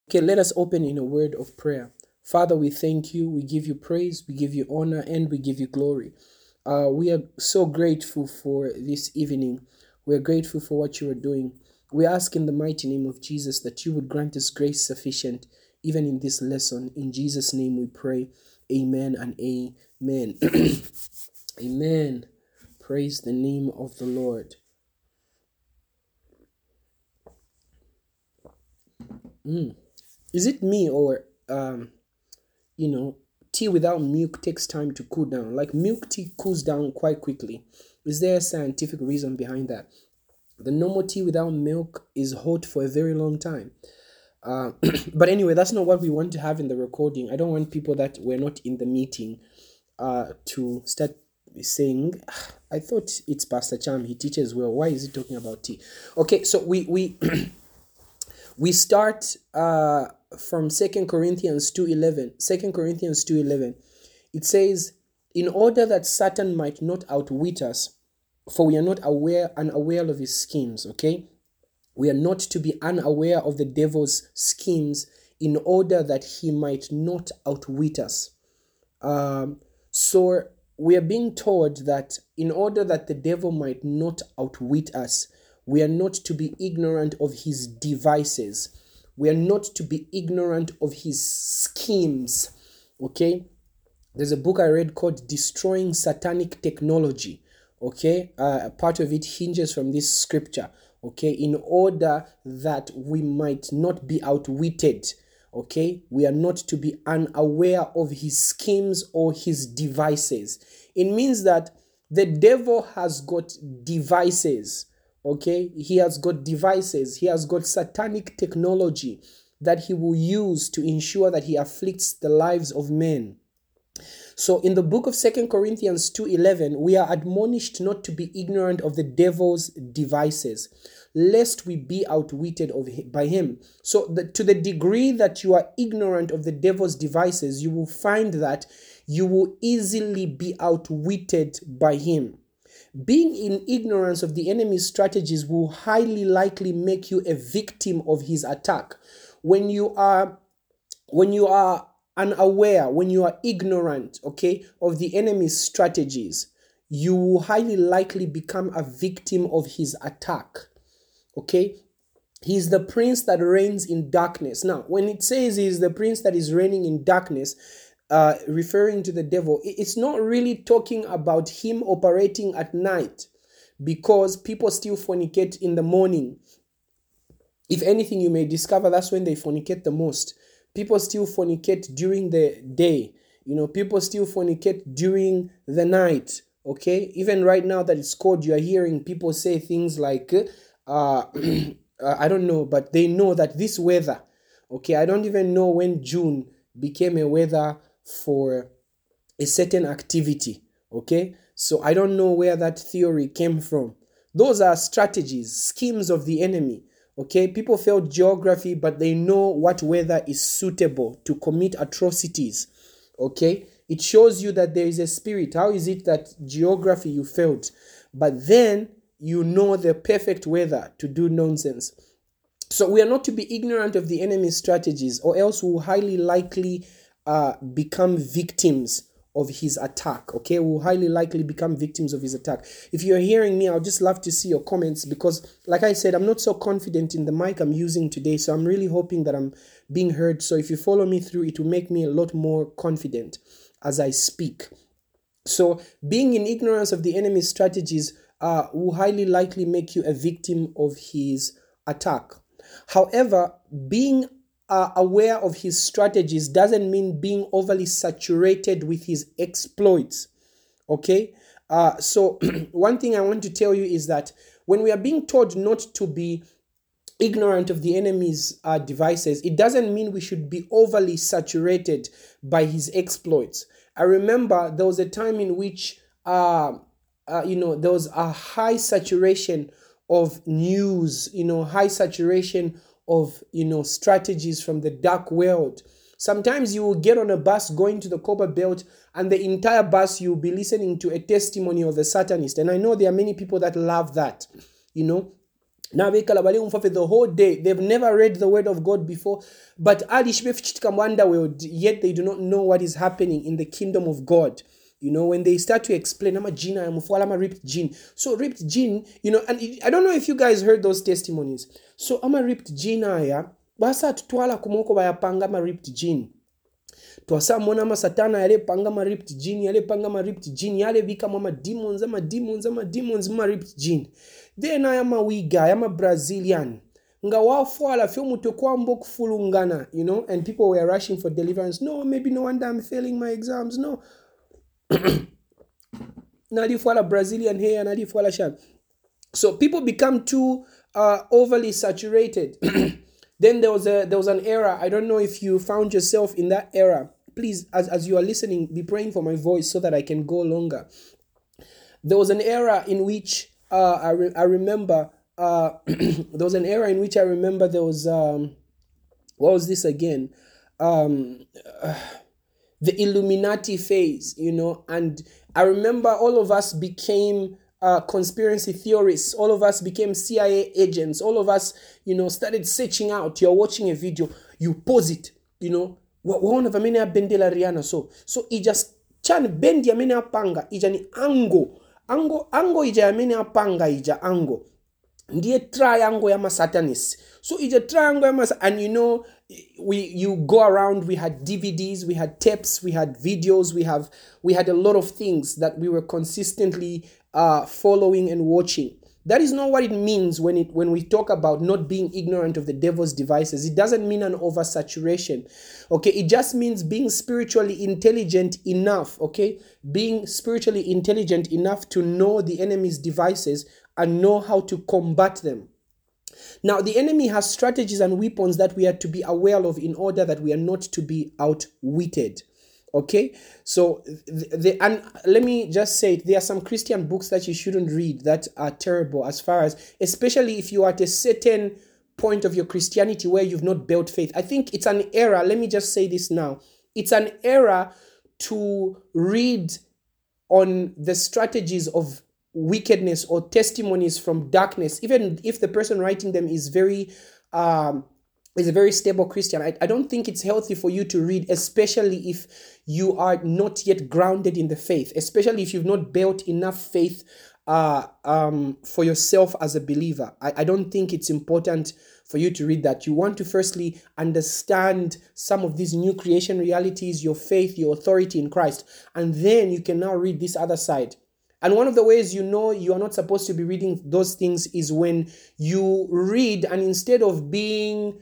Okay, let us open in a word of prayer. Father, we thank you, we give you praise, we give you honor, and we give you glory. We are so grateful for this evening. We are grateful for what you are doing. We ask in the mighty name of Jesus that you would grant us grace sufficient even in this lesson. In Jesus' name we pray. Amen and amen. Amen. Praise the name of the Lord. Is it me or tea without milk takes time to cool down? Like milk tea cools down quite quickly. Is there a scientific reason behind that? The normal tea without milk is hot for a very long time. But anyway, that's not what we want to have in the recording. I don't want people that were not in the meeting to start saying, I thought it's Pastor Cham, he teaches well. Why is he talking about tea? Okay, so we we start from 2 Corinthians 2:11. 2 Corinthians 2:11. It says, in order that Satan might not outwit us, for we are not unaware of his schemes, okay? We are not to be unaware of the devil's schemes in order that he might not outwit us. So we are being told that in order that the devil might not outwit us, we are not to be ignorant of his devices. We are not to be ignorant of his schemes. Okay? There's a book I read called Destroying Satanic Technology. Okay? Part of it hinges from this scripture. Okay? In order that we might not be outwitted. Okay? We are not to be unaware of his schemes or his devices. It means that the devil has got devices. Okay? He has got devices. He has got satanic technology that he will use to ensure that he afflicts the lives of men. So in the book of 2 Corinthians 2:11, we are admonished not to be ignorant of the devil's devices, lest we be outwitted by him. So to the degree that you are ignorant of the devil's devices, you will find that you will easily be outwitted by him. Being in ignorance of the enemy's strategies will highly likely make you a victim of his attack. When you are unaware, when you are ignorant, okay, of the enemy's strategies, you will highly likely become a victim of his attack. Okay? He's the prince that reigns in darkness. Now, when it says he's the prince that is reigning in darkness, referring to the devil, it's not really talking about him operating at night, because people still fornicate in the morning. If anything, you may discover that's when they fornicate the most. People still fornicate during the day. People still fornicate during the night. Okay? Even right now that it's cold, you are hearing people say things like, I don't know, but they know that this weather, okay, I don't even know when June became a weather for a certain activity. Okay? So I don't know where that theory came from. Those are strategies, schemes of the enemy. Okay, people failed geography, but they know what weather is suitable to commit atrocities. Okay, it shows you that there is a spirit. How is it that geography you failed, but then you know the perfect weather to do nonsense? So we are not to be ignorant of the enemy's strategies, or else we will highly likely become victims of his attack. Okay, we'll highly likely become victims of his attack. If you're hearing me, I'll just love to see your comments, because like I said, I'm not so confident in the mic I'm using today, so I'm really hoping that I'm being heard. So if you follow me through, it will make me a lot more confident as I speak. So being in ignorance of the enemy's strategies will highly likely make you a victim of his attack. However, being aware of his strategies doesn't mean being overly saturated with his exploits. Okay? So one thing I want to tell you is that when we are being told not to be ignorant of the enemy's devices, it doesn't mean we should be overly saturated by his exploits. I remember there was a time in which there was a high saturation of news, high saturation of strategies from the dark world. Sometimes you will get on a bus going to the Copper Belt, and the entire bus you'll be listening to a testimony of a Satanist. And I know there are many people that love that. Now the whole day. They've never read the word of God before, but yet they do not know what is happening in the kingdom of God. When they start to explain, I'm a gene, I'm a ripped gene. So ripped gene, and I don't know if you guys heard those testimonies. So I'm a ripped gene, basa tutwala kumoko bayapanga ma ripped gene. Twasamona ma satana yale panga ma ripped gene, yale panga ma ripped gene, yale bika ma demons, ma ripped gene. Then I am a wiga, I am a Brazilian. Nga wafwala fyo mutokwambo kufulungana, and people were rushing for deliverance. No, maybe no wonder I'm failing my exams. No. Nalifwala Brazilian here, nalifwala shan. So people become too overly saturated. Then there was an era. I don't know if you found yourself in that era. Please, as you are listening, be praying for my voice so that I can go longer. There was an era in which I remember. There was an era in which I remember there was what was this again? The Illuminati phase, and I remember all of us became conspiracy theorists. All of us became CIA agents. All of us, started searching out. You're watching a video, you pause it, one of amene bendela riana so it just chan bendi amene apanga ija ni ango ija amene apanga ija ango ndiye triangle ya Satanist. So ija triangle ya and you go around. We had DVDs, we had tapes, we had videos, we had a lot of things that we were consistently following and watching. That is not what it means when we talk about not being ignorant of the devil's devices. It doesn't mean an oversaturation. Okay, it just means being spiritually intelligent enough. Okay, being spiritually intelligent enough to know the enemy's devices and know how to combat them. Now, the enemy has strategies and weapons that we are to be aware of in order that we are not to be outwitted. Okay, so and let me just say there are some Christian books that you shouldn't read that are terrible, as far as, especially if you are at a certain point of your Christianity where you've not built faith. I think it's an error. Let me just say this now. It's an error to read on the strategies of wickedness or testimonies from darkness, even if the person writing them is a very stable Christian. I don't think it's healthy for you to read, especially if you are not yet grounded in the faith, especially if you've not built enough faith for yourself as a believer. I don't think it's important for you to read that. You want to firstly understand some of these new creation realities, your faith, your authority in Christ, and then you can now read this other side. And one of the ways you are not supposed to be reading those things is when you read and instead of being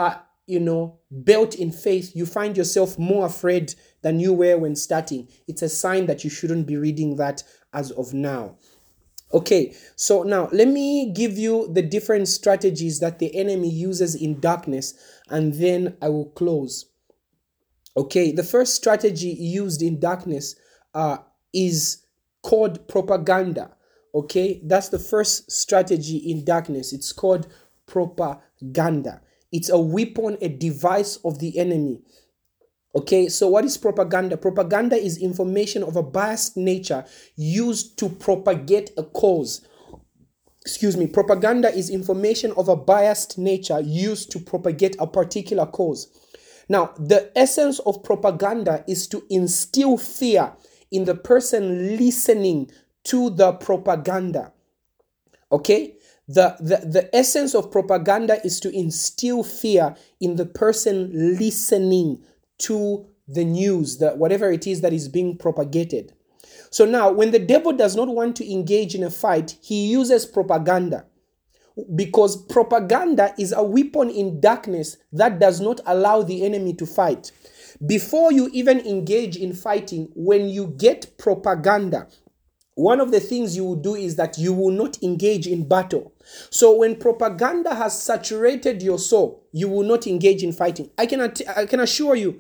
built in faith, you find yourself more afraid than you were when starting. It's a sign that you shouldn't be reading that as of now. Okay, so now let me give you the different strategies that the enemy uses in darkness, and then I will close. Okay, the first strategy used in darkness is called propaganda. Okay, that's the first strategy in darkness. It's called propaganda. It's a weapon, a device of the enemy. Okay, so what is propaganda? Propaganda is information of a biased nature used to propagate a cause. Propaganda is information of a biased nature used to propagate a particular cause. Now, the essence of propaganda is to instill fear in the person listening to the propaganda. Okay? The essence of propaganda is to instill fear in the person listening to the news, whatever it is that is being propagated. So now, when the devil does not want to engage in a fight, he uses propaganda, because propaganda is a weapon in darkness that does not allow the enemy to fight. Before you even engage in fighting, when you get propaganda, one of the things you will do is that you will not engage in battle. So when propaganda has saturated your soul, you will not engage in fighting. I can assure you.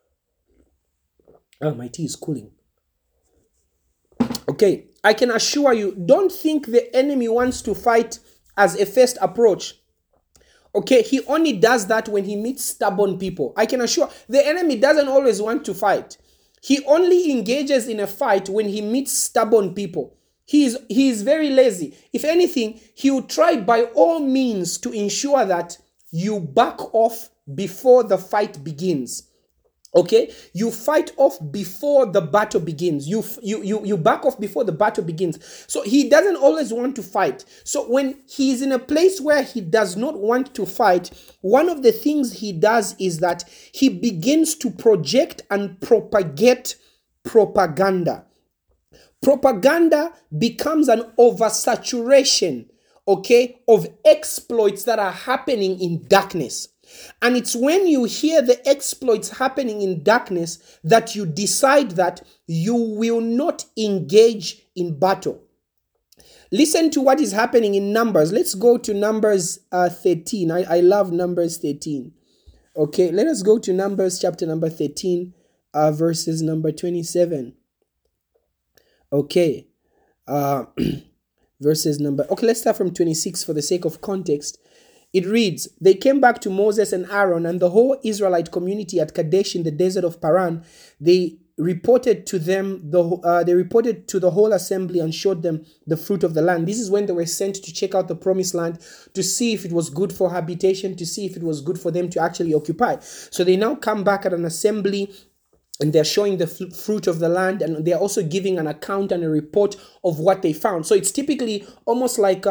Oh, my tea is cooling. Okay, I can assure you, don't think the enemy wants to fight as a first approach. Okay, he only does that when he meets stubborn people. I can assure the enemy doesn't always want to fight. He only engages in a fight when he meets stubborn people. He is very lazy. If anything, he will try by all means to ensure that you back off before the fight begins. Okay, you fight off before the battle begins. You back off before the battle begins. So he doesn't always want to fight. So when he's in a place where he does not want to fight, one of the things he does is that he begins to project and propagate propaganda. Propaganda becomes an oversaturation, okay, of exploits that are happening in darkness. And it's when you hear the exploits happening in darkness that you decide that you will not engage in battle. Listen to what is happening in Numbers. Let's go to Numbers 13. I love Numbers 13. Okay, let us go to Numbers chapter number 13, verses number 27. Okay, verses number... Okay, let's start from 26 for the sake of context. It reads, they came back to Moses and Aaron and the whole Israelite community at Kadesh in the desert of Paran. They reported to the whole assembly and showed them the fruit of the land. This is when they were sent to check out the promised land, to see if it was good for habitation, to see if it was good for them to actually occupy. So they now come back at an assembly and they're showing the fruit of the land, and they're also giving an account and a report of what they found. So it's typically almost like...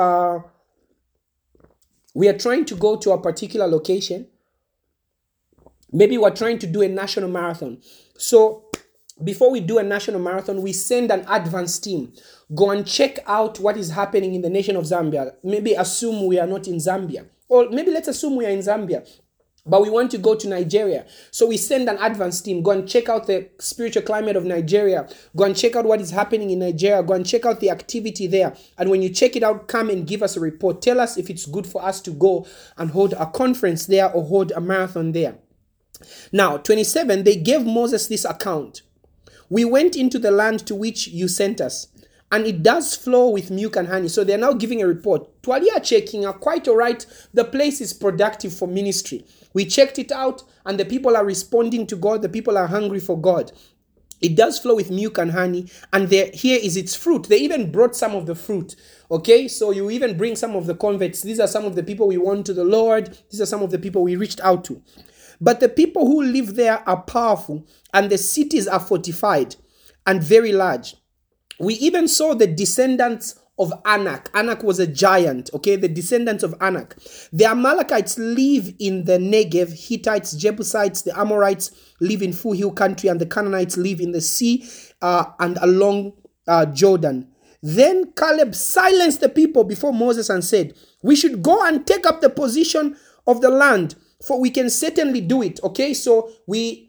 we are trying to go to a particular location. Maybe we're trying to do a national marathon. So before we do a national marathon, we send an advance team. Go and check out what is happening in the nation of Zambia. Maybe assume we are not in Zambia. Or maybe let's assume we are in Zambia, but we want to go to Nigeria. So we send an advance team. Go and check out the spiritual climate of Nigeria. Go and check out what is happening in Nigeria. Go and check out the activity there. And when you check it out, come and give us a report. Tell us if it's good for us to go and hold a conference there or hold a marathon there. Now, 27, they gave Moses this account. We went into the land to which you sent us, and it does flow with milk and honey. So they're now giving a report. Twalia checking are quite all right. The place is productive for ministry. We checked it out, and the people are responding to God. The people are hungry for God. It does flow with milk and honey, and here is its fruit. They even brought some of the fruit. Okay, so you even bring some of the converts. These are some of the people we won to the Lord. These are some of the people we reached out to. But the people who live there are powerful, and the cities are fortified and very large. We even saw the descendants of Anak. Anak was a giant, okay? The descendants of Anak. The Amalekites live in the Negev, Hittites, Jebusites, the Amorites live in full hill country, and the Canaanites live in the sea and along Jordan. Then Caleb silenced the people before Moses and said, we should go and take up the position of the land, for we can certainly do it, okay? So we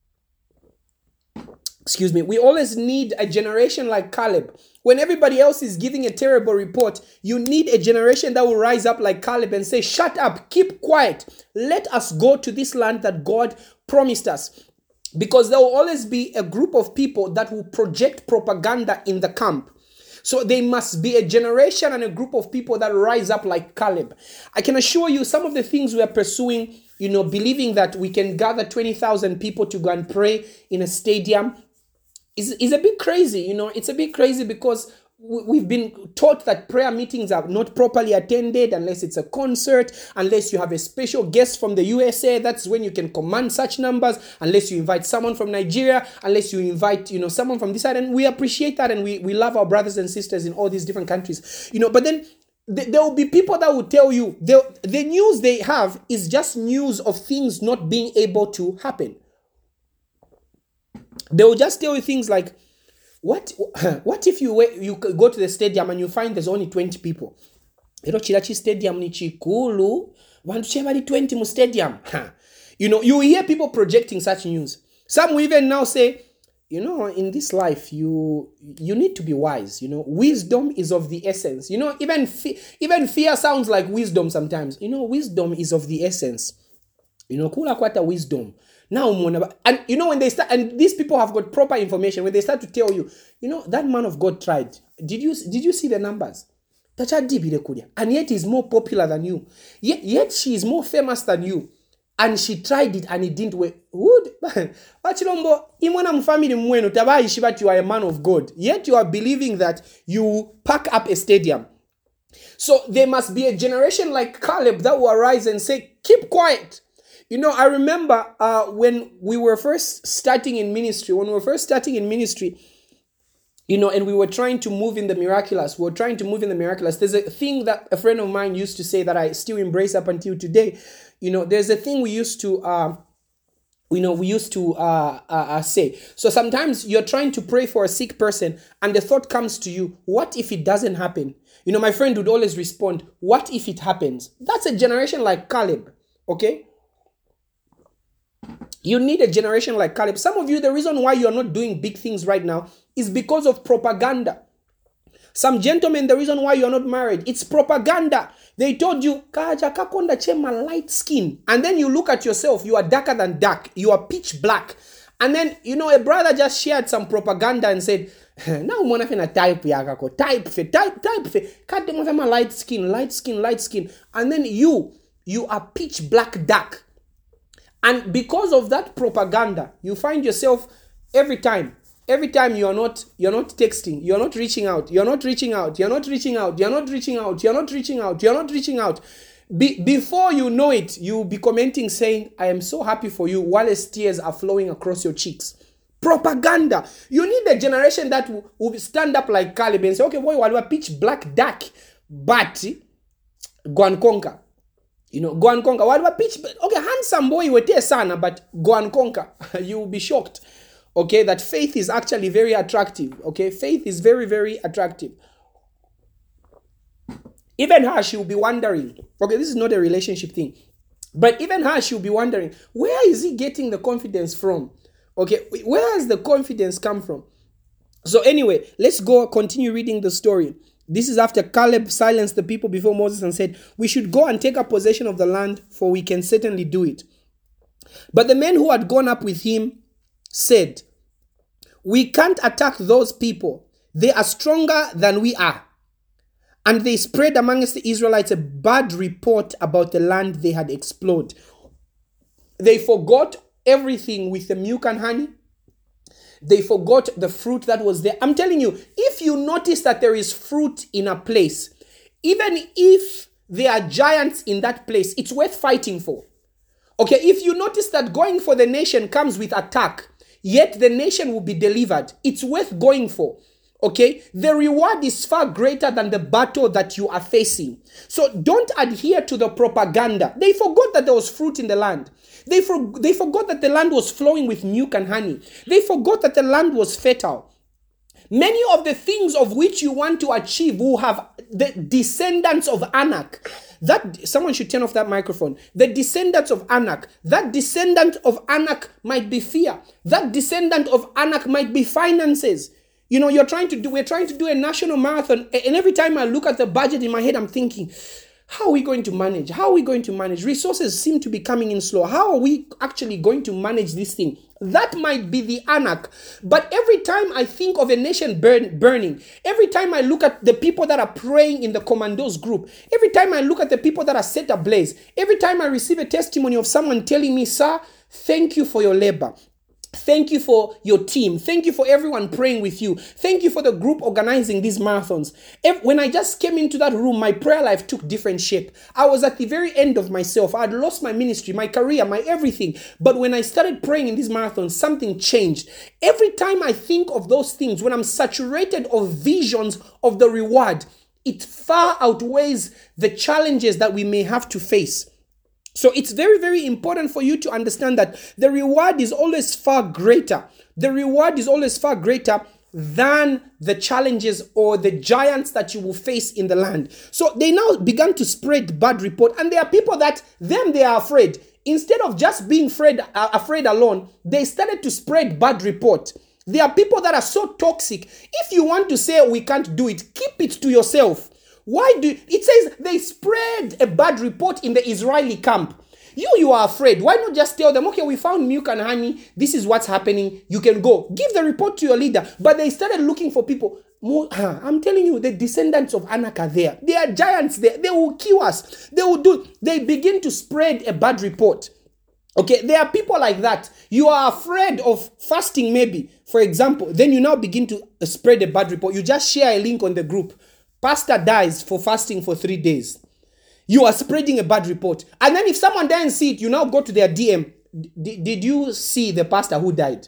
always need a generation like Caleb. When everybody else is giving a terrible report, you need a generation that will rise up like Caleb and say, shut up, keep quiet. Let us go to this land that God promised us. Because there will always be a group of people that will project propaganda in the camp. So there must be a generation and a group of people that rise up like Caleb. I can assure you some of the things we are pursuing, believing that we can gather 20,000 people to go and pray in a stadium is a bit crazy. It's a bit crazy because we've been taught that prayer meetings are not properly attended unless it's a concert, unless you have a special guest from the USA. That's when you can command such numbers, unless you invite someone from Nigeria, unless you invite, someone from this side. And we appreciate that, and we love our brothers and sisters in all these different countries, but then there will be people that will tell you the news they have is just news of things not being able to happen. They will just tell you things like, what if you go to the stadium and you find there's only 20 people? Chirachi stadium ni chikulu, vantu chevali 20 mu stadium. You hear people projecting such news. Some will even now say, in this life, you need to be wise. Wisdom is of the essence. Even fear sounds like wisdom sometimes. Wisdom is of the essence. Kula kwata wisdom. Now, and when they start, and these people have got proper information, when they start to tell you, that man of God tried. Did you see the numbers? And yet he's more popular than you. Yet she is more famous than you. and she tried it and it didn't work. Bachilombo, imwana mfamily mwenu tabaishi but you are a man of God. Yet you are believing that you pack up a stadium. So there must be a generation like Caleb that will arise and say, keep quiet. You know, I remember when we were first starting in ministry, you know, and we were trying to move in the miraculous. There's a thing that a friend of mine used to say that I still embrace up until today. You know, there's a thing we used to say. So sometimes you're trying to pray for a sick person and the thought comes to you, what if it doesn't happen? You know, my friend would always respond, what if it happens? That's a generation like Caleb, okay? You need a generation like Caleb. Some of you, the reason why you're not doing big things right now is because of propaganda. Some gentlemen, the reason why you're not married, it's propaganda. They told you, Kaja kakonda chema light skin. And then you look at yourself, you are darker than dark. You are pitch black. And then, you know, a brother just shared some propaganda and said, now mwana fena type yakako, type fe. Kate mwana light skin. And then you are pitch black dark. And because of that propaganda, you find yourself every time you're not texting, you're not reaching out. Before you know it, you'll be commenting saying, I am so happy for you, while tears are flowing across your cheeks. Propaganda. You need a generation that will stand up like Caleb and say, okay, boy, while we're pitch black dark, but go and conquer. You know, go and conquer. While we're pitch, okay, handsome boy, we tell sana, but go and conquer. You will be shocked. Okay, that faith is actually very attractive. Okay, faith is very, very attractive. Even her, she will be wondering. Okay, this is not a relationship thing. But even her, she will be wondering, where is he getting the confidence from? Okay, where has the confidence come from? So anyway, let's go continue reading the story. This is after Caleb silenced the people before Moses and said, we should go and take up possession of the land, for we can certainly do it. But the men who had gone up with him said, we can't attack those people. They are stronger than we are. And they spread amongst the Israelites a bad report about the land they had explored. They forgot everything with the milk and honey. They forgot the fruit that was there. I'm telling you, if you notice that there is fruit in a place, even if there are giants in that place, it's worth fighting for. Okay, if you notice that going for the nation comes with attack, yet the nation will be delivered, it's worth going for. Okay, the reward is far greater than the battle that you are facing. So don't adhere to the propaganda. They forgot that there was fruit in the land. They forgot that the land was flowing with milk and honey. They forgot that the land was fertile. Many of the things of which you want to achieve will have the descendants of Anak. That someone should turn off that microphone. The descendants of Anak. That descendant of Anak might be fear. That descendant of Anak might be finances. You know, we're trying to do a national marathon, and every time I look at the budget in my head, I'm thinking, how are we going to manage? Resources seem to be coming in slow. How are we actually going to manage this thing? That might be the Anak. But every time I think of a nation burning, every time I look at the people that are praying in the commandos group, every time I look at the people that are set ablaze, every time I receive a testimony of someone telling me, sir, thank you for your labor. Thank you for your team. Thank you for everyone praying with you. Thank you for the group organizing these marathons. When I just came into that room, my prayer life took different shape. I was at the very end of myself. I had lost my ministry, my career, my everything. But when I started praying in these marathons, something changed. Every time I think of those things, when I'm saturated of visions of the reward, it far outweighs the challenges that we may have to face. So it's very, very important for you to understand that the reward is always far greater. The reward is always far greater than the challenges or the giants that you will face in the land. So they now began to spread bad report. And there are people that they are afraid. Instead of just being afraid alone, they started to spread bad report. There are people that are so toxic. If you want to say we can't do it, keep it to yourself. It says they spread a bad report in the Israeli camp. You are afraid. Why not just tell them, okay, we found milk and honey. This is what's happening. You can go. Give the report to your leader. But they started looking for people. I'm telling you, the descendants of Anak are there. They are giants there. They will kill us. They begin to spread a bad report. Okay, there are people like that. You are afraid of fasting, maybe, for example. Then you now begin to spread a bad report. You just share a link on the group. Pastor dies for fasting for 3 days. You are spreading a bad report. And then if someone doesn't see it, you now go to their DM. Did you see the pastor who died?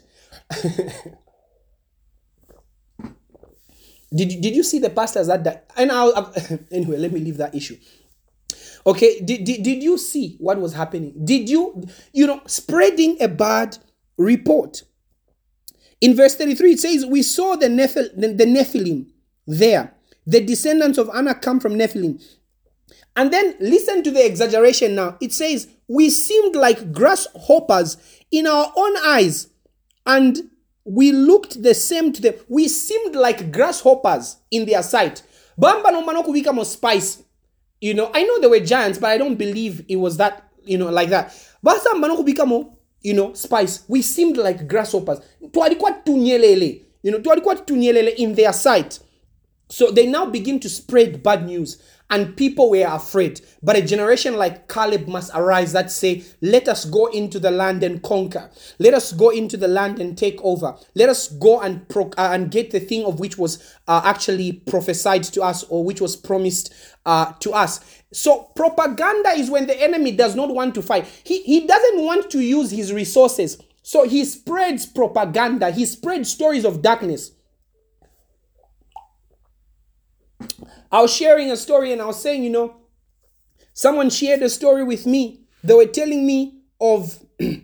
Did you see the pastors that died? And anyway, let me leave that issue. Okay, did you see what was happening? Did you spreading a bad report? In verse 33, it says, we saw the Nephilim there. The descendants of Anak come from Nephilim. And then listen to the exaggeration now. It says, we seemed like grasshoppers in our own eyes, and we looked the same to them. We seemed like grasshoppers in their sight. Bamba no manoko wika spice. I know they were giants, but I don't believe it was that, like that. But some manoko become, spice. We seemed like grasshoppers. Tualikuwa tunyelele in their sight. So they now begin to spread bad news, and people were afraid. But a generation like Caleb must arise that say, let us go into the land and conquer. Let us go into the land and take over. Let us go and get the thing of which was actually prophesied to us, or which was promised to us. So propaganda is when the enemy does not want to fight. He doesn't want to use his resources. So he spreads propaganda. He spreads stories of darkness. I was sharing a story and I was saying, someone shared a story with me. They were telling me of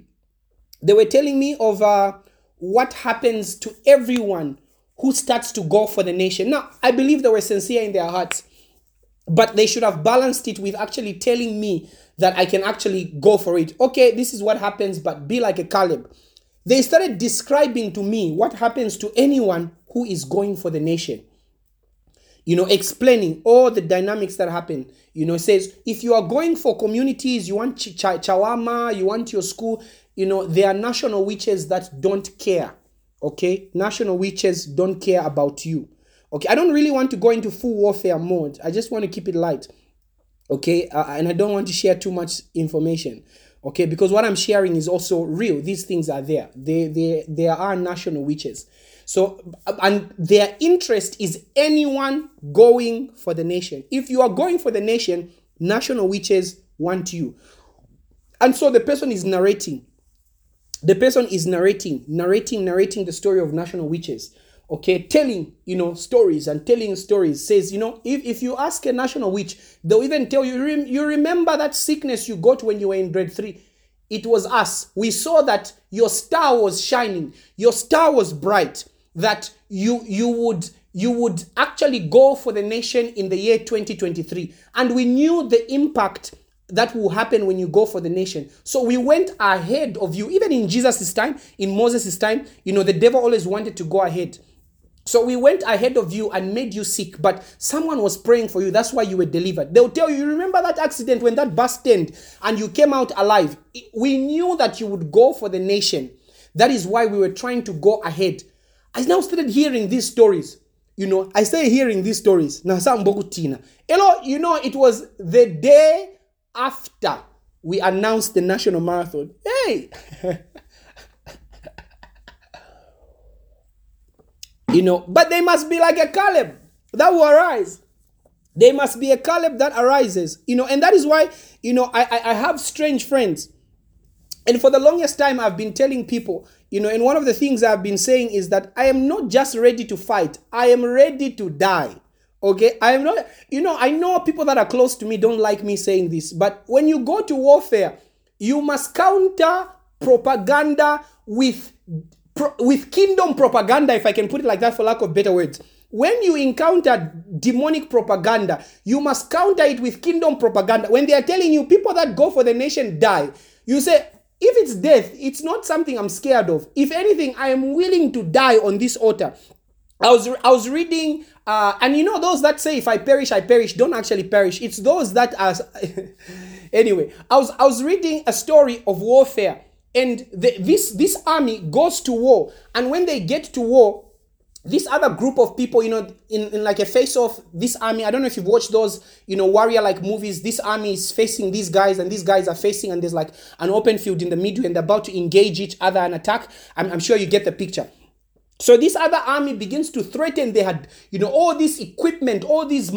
what happens to everyone who starts to go for the nation. Now, I believe they were sincere in their hearts, but they should have balanced it with actually telling me that I can actually go for it. Okay, this is what happens, but be like a Caleb. They started describing to me what happens to anyone who is going for the nation. Explaining all the dynamics that happen. It says, if you are going for communities, you want Chawama, you want your school, there are national witches that don't care. Okay? National witches don't care about you. Okay? I don't really want to go into full warfare mode. I just want to keep it light. Okay? And I don't want to share too much information. Okay? Because what I'm sharing is also real. These things are there. There are national witches. So, and their interest is anyone going for the nation. If you are going for the nation, national witches want you. And so the person is narrating. The person is narrating the story of national witches. Okay, telling, stories and telling stories. Says, if you ask a national witch, they'll even tell you, you remember that sickness you got when you were in grade 3? It was us. We saw that your star was shining. Your star was bright. That you would actually go for the nation in the year 2023. And we knew the impact that will happen when you go for the nation. So we went ahead of you. Even in Jesus' time, in Moses' time, the devil always wanted to go ahead. So we went ahead of you and made you sick, but someone was praying for you. That's why you were delivered. They'll tell you, remember that accident when that bus turned and you came out alive? We knew that you would go for the nation. That is why we were trying to go ahead. I now started hearing these stories. I started hearing these stories. It was the day after we announced the national marathon. Hey! But they must be like a Caleb that will arise. There must be a Caleb that arises. And that is why, I have strange friends. And for the longest time, I've been telling people, and one of the things I've been saying is that I am not just ready to fight. I am ready to die. Okay? I am not, I know people that are close to me don't like me saying this, but when you go to warfare, you must counter propaganda with kingdom propaganda, if I can put it like that for lack of better words. When you encounter demonic propaganda, you must counter it with kingdom propaganda. When they are telling you people that go for the nation die, you say, if it's death, it's not something I'm scared of. If anything, I am willing to die on this altar. I was reading, and those that say if I perish, I perish, don't actually perish. It's those that are... Anyway, I was reading a story of warfare, and this army goes to war, and when they get to war, this other group of people, in like a face-off, this army, I don't know if you've watched those, warrior-like movies. This army is facing these guys, and these guys are facing, and there's like an open field in the middle, and they're about to engage each other and attack. I'm sure you get the picture. So this other army begins to threaten. They had, all this equipment, all these,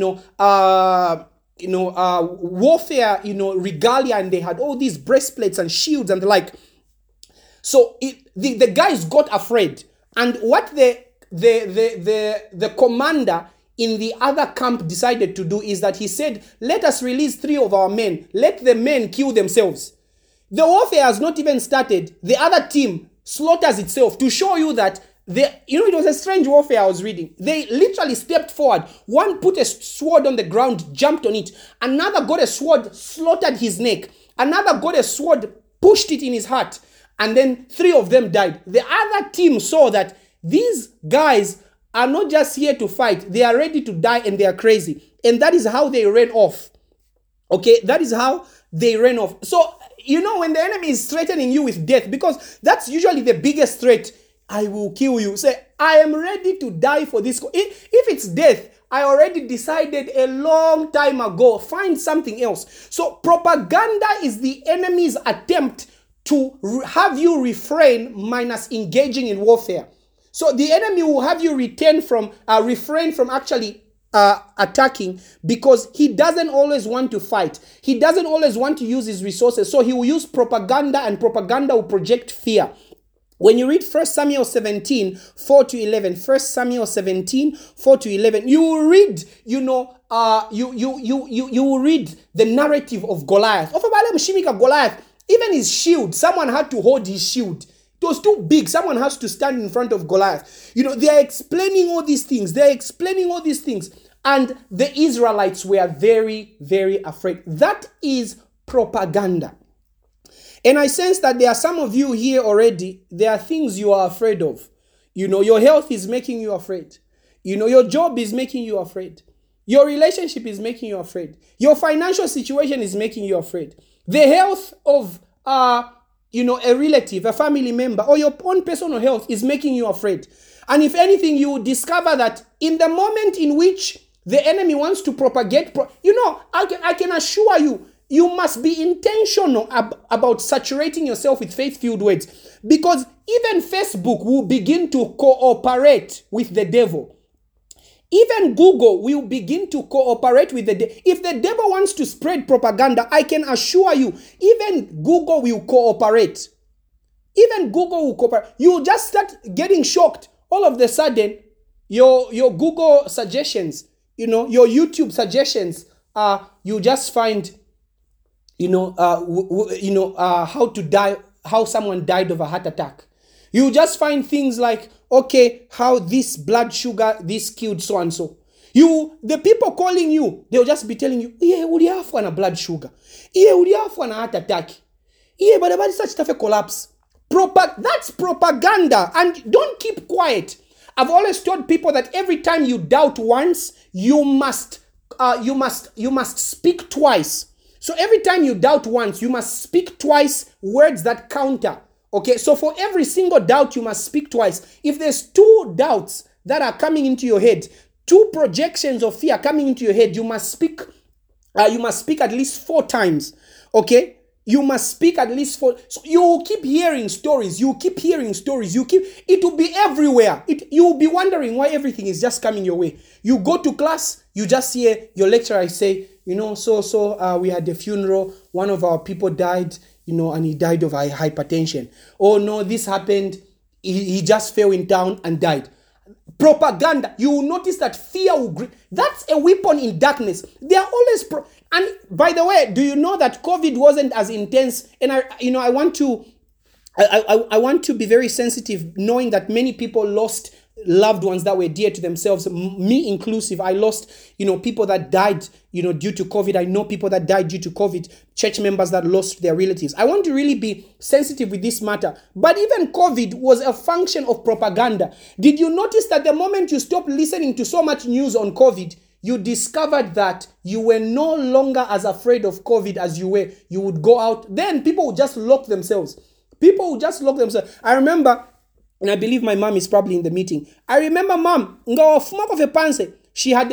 warfare, regalia, and they had all these breastplates and shields and the like. So the guys got afraid, and what the commander in the other camp decided to do is that he said, let us release 3 of our men. Let the men kill themselves. The warfare has not even started. The other team slaughters itself to show you that it was a strange warfare I was reading. They literally stepped forward. One put a sword on the ground, jumped on it. Another got a sword, slaughtered his neck. Another got a sword, pushed it in his heart. And then 3 of them died. The other team saw that these guys are not just here to fight. They are ready to die, and they are crazy. And that is how they ran off. Okay, that is how they ran off. So, when the enemy is threatening you with death, because that's usually the biggest threat, I will kill you. Say, I am ready to die for this. If it's death, I already decided a long time ago. Find something else. So propaganda is the enemy's attempt to have you refrain minus engaging in warfare. So the enemy will have you refrain from actually attacking, because he doesn't always want to fight. He doesn't always want to use his resources. So he will use propaganda, and propaganda will project fear. When you read 1 Samuel 17, 4 to 11, 1 Samuel 17, 4 to 11, you will read, you will read the narrative of Goliath. Goliath, even his shield, someone had to hold his shield. It was too big. Someone has to stand in front of Goliath. They are explaining all these things. And the Israelites were very, very afraid. That is propaganda. And I sense that there are some of you here already, there are things you are afraid of. Your health is making you afraid. Your job is making you afraid. Your relationship is making you afraid. Your financial situation is making you afraid. The health of, a relative, a family member, or your own personal health is making you afraid. And if anything, you will discover that in the moment in which the enemy wants to propagate, I can assure you, you must be intentional about saturating yourself with faith-filled words, because even Facebook will begin to cooperate with the devil. Even Google will begin to cooperate with the devil. If the devil wants to spread propaganda, I can assure you, even Google will cooperate. Even Google will cooperate. You will just start getting shocked. All of a sudden, your Google suggestions, your YouTube suggestions, you just find how someone died of a heart attack. You just find things like, okay, how this blood sugar, this killed so and so. The people calling you, they'll just be telling you, yeah, we have a blood sugar. Yeah, we have a heart attack. Yeah, but about such stuff a collapse. That's propaganda, and don't keep quiet. I've always told people that every time you doubt once, you must speak twice. So every time you doubt once, you must speak twice words that counter. Okay, so for every single doubt, you must speak twice. If there's 2 doubts that are coming into your head, 2 projections of fear coming into your head, you must speak at least 4 times. Okay? You must speak at least 4. So you will keep hearing stories. It will be everywhere. You will be wondering why everything is just coming your way. You go to class, you just hear your lecturer say, we had a funeral, one of our people died, and he died of hypertension. Oh no, this happened, he just fell in town and died. Propaganda. You will notice that fear will that's a weapon in darkness. They are always and by the way, do you know that COVID wasn't as intense? And I want to be very sensitive, knowing that many people lost loved ones that were dear to themselves, me inclusive. I lost, people that died, due to COVID. I know people that died due to COVID, church members that lost their relatives. I want to really be sensitive with this matter. But even COVID was a function of propaganda. Did you notice that the moment you stopped listening to so much news on COVID, you discovered that you were no longer as afraid of COVID as you were? You would go out, then people would just lock themselves. I remember and I believe my mom is probably in the meeting. I remember mom, she had the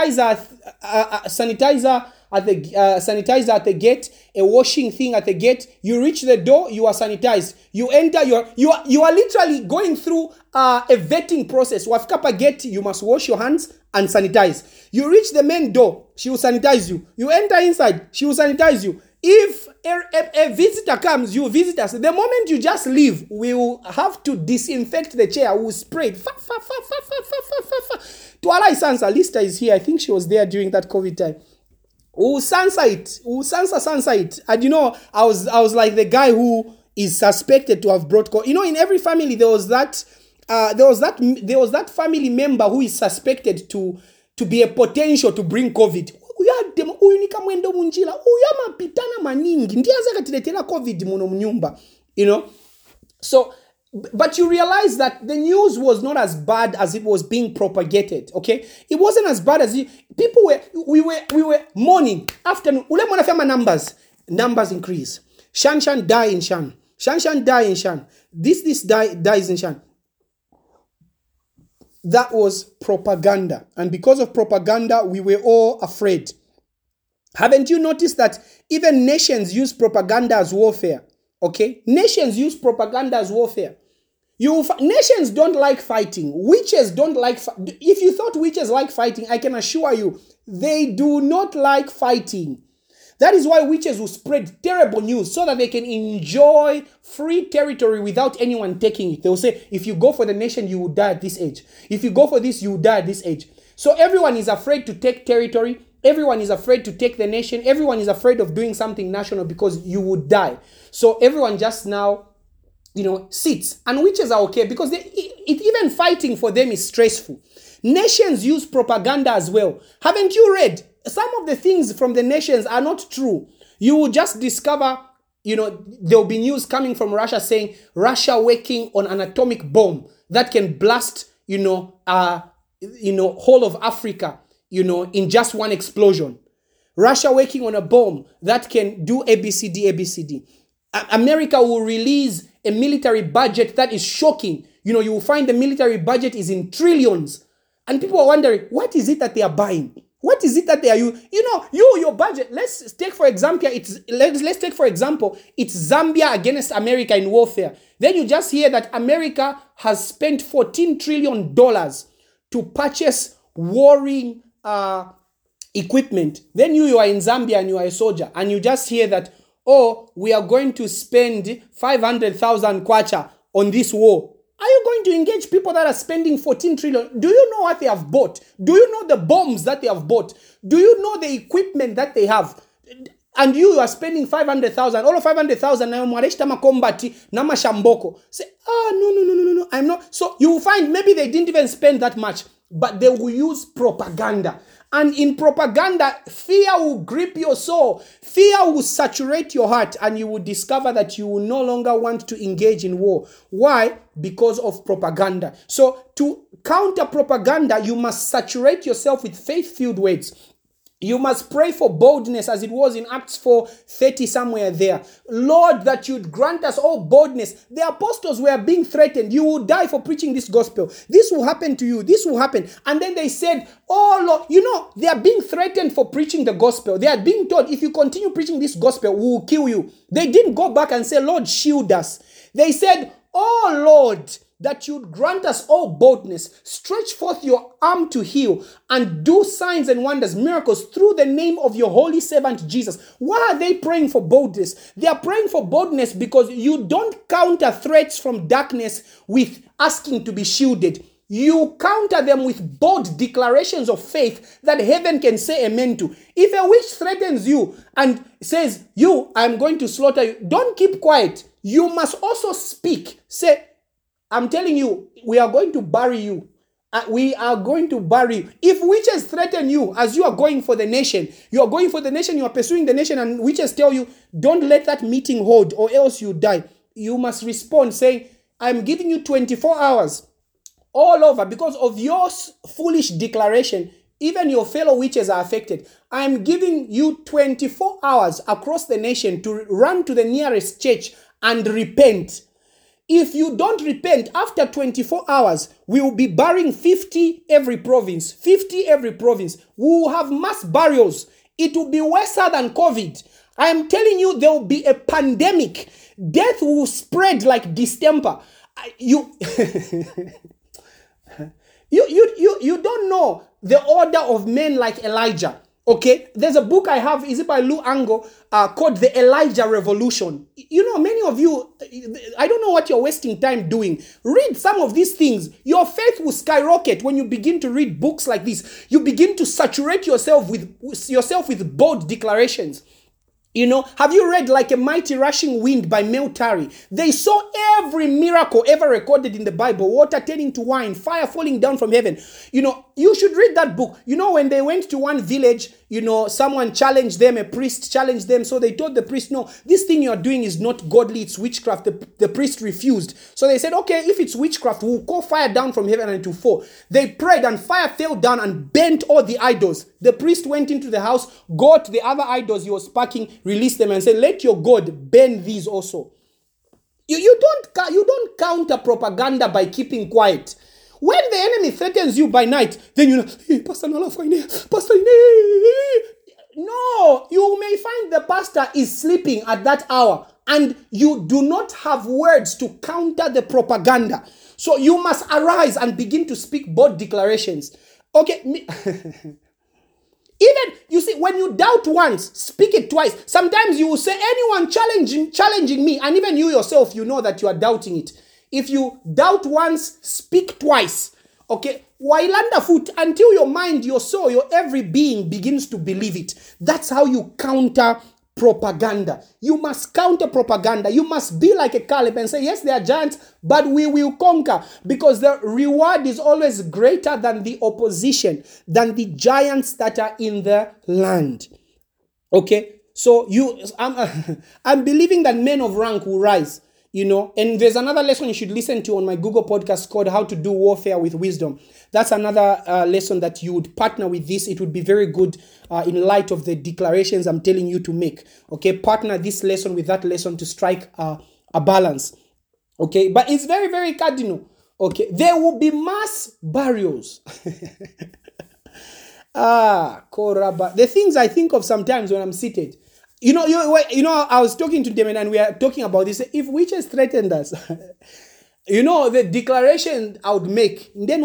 sanitizer at the gate, a washing thing at the gate. You reach the door, you are sanitized. You enter, you are literally going through a vetting process. Wafika gate, you must wash your hands and sanitize. You reach the main door, she will sanitize you. You enter inside, she will sanitize you. If a visitor comes, you visit us. The moment you just leave, we will have to disinfect the chair. We will spray it. Tuala Sansa, Lista is here. I think she was there during that COVID time. We'll sansa it. We'll sansa it. And you know, I was like the guy who is suspected to have brought COVID. You know, in every family there was that family member who is suspected to be a potential to bring COVID. You know, so but you realize that the news was not as bad as it was being propagated. Okay, it wasn't as bad as we were morning, afternoon. Numbers increase. Shan die in Shan. Shan die in Shan. This dies in Shan. That was propaganda. And because of propaganda, we were all afraid. Haven't you noticed that even nations use propaganda as warfare? Okay? Nations use propaganda as warfare. Nations don't like fighting. Witches don't like if you thought witches like fighting, I can assure you, they do not like fighting. That is why witches will spread terrible news so that they can enjoy free territory without anyone taking it. They will say, if you go for the nation, you will die at this age. If you go for this, you will die at this age. So everyone is afraid to take territory. Everyone is afraid to take the nation. Everyone is afraid of doing something national because you would die. So everyone just now, sits. And witches are okay because even fighting for them is stressful. Nations use propaganda as well. Haven't you read? Some of the things from the nations are not true. You will just discover, there will be news coming from Russia saying Russia working on an atomic bomb that can blast, whole of Africa, in just one explosion. Russia working on a bomb that can do ABCD. America will release a military budget that is shocking. You will find the military budget is in trillions. And people are wondering, what is it that they are buying? What is it that they are your budget? Let's take for example, it's Zambia against America in warfare. Then you just hear that America has spent $14 trillion to purchase warring equipment. Then you are in Zambia and you are a soldier, and you just hear that, we are going to spend 500,000 kwacha on this war. Are you going to engage people that are spending 14 trillion? Do you know what they have bought? Do you know the bombs that they have bought? Do you know the equipment that they have? And you are spending 500,000. All of 500,000 na mwareshta makombati na mashamboko. Say, no, I'm not. So you will find maybe they didn't even spend that much, but they will use propaganda. And in propaganda, fear will grip your soul. Fear will saturate your heart, and you will discover that you will no longer want to engage in war. Why? Because of propaganda. So to counter propaganda, you must saturate yourself with faith-filled words. You must pray for boldness, as it was in Acts 4:30 somewhere there. Lord, that you'd grant us all boldness. The apostles were being threatened. You will die for preaching this gospel. This will happen to you. This will happen. And then they said, Lord, they are being threatened for preaching the gospel. They are being told, if you continue preaching this gospel, we will kill you. They didn't go back and say, Lord, shield us. They said, Lord, that you'd grant us all boldness, stretch forth your arm to heal, and do signs and wonders, miracles through the name of your holy servant Jesus. Why are they praying for boldness? They are praying for boldness because you don't counter threats from darkness with asking to be shielded. You counter them with bold declarations of faith that heaven can say amen to. If a witch threatens you and says, I'm going to slaughter you, don't keep quiet. You must also speak. Say, I'm telling you, we are going to bury you. We are going to bury you. If witches threaten you as you are going for the nation, you are pursuing the nation, and witches tell you, don't let that meeting hold or else you die. You must respond saying, I'm giving you 24 hours all over because of your foolish declaration. Even your fellow witches are affected. I'm giving you 24 hours across the nation to run to the nearest church and repent. If you don't repent, after 24 hours, we will be burying 50 every province. 50 every province. We will have mass burials. It will be worse than COVID. I am telling you, there will be a pandemic. Death will spread like distemper. You, you don't know the order of men like Elijah. Okay, there's a book I have, is it by Lou Ango, called The Elijah Revolution. You know, many of you, I don't know what you're wasting time doing. Read some of these things. Your faith will skyrocket when you begin to read books like this. You begin to saturate yourself with bold declarations. You know, have you read Like a Mighty Rushing Wind by Mel Tari? They saw every miracle ever recorded in the Bible. Water turning to wine, fire falling down from heaven. You know, you should read that book. You know, when they went to one village, you know, someone challenged them, a priest challenged them. So they told the priest, no, this thing you're doing is not godly, it's witchcraft. The priest refused. So they said, okay, if it's witchcraft, we'll call fire down from heaven and it will fall. They prayed and fire fell down and burnt all the idols. The priest went into the house, got the other idols he was packing, released them and said, let your God burn these also. You don't counter propaganda by keeping quiet. When the enemy threatens you by night, then you know, hey, Pastor Nala, Pastor no, you may find the pastor is sleeping at that hour and you do not have words to counter the propaganda. So you must arise and begin to speak bold declarations. Okay. Even, you see, when you doubt once, speak it twice. Sometimes you will say, anyone challenging me, and even you yourself, you know that you are doubting it. If you doubt once, speak twice. Okay? Wailanda foot, until your mind, your soul, your every being begins to believe it. That's how you counter propaganda. You must counter propaganda. You must be like a Caleb and say, yes, they are giants, but we will conquer, because the reward is always greater than the opposition, than the giants that are in the land. Okay, so I'm believing that men of rank will rise. You know, and there's another lesson you should listen to on my Google podcast called How to Do Warfare with Wisdom. That's another lesson that you would partner with this. It would be very good in light of the declarations I'm telling you to make. Okay, partner this lesson with that lesson to strike a balance. Okay, but it's very, very cardinal. Okay, there will be mass burials. Koraba. The things I think of sometimes when I'm seated. You know, I was talking to them and we are talking about this. If witches threatened us, you know, the declaration I would make, then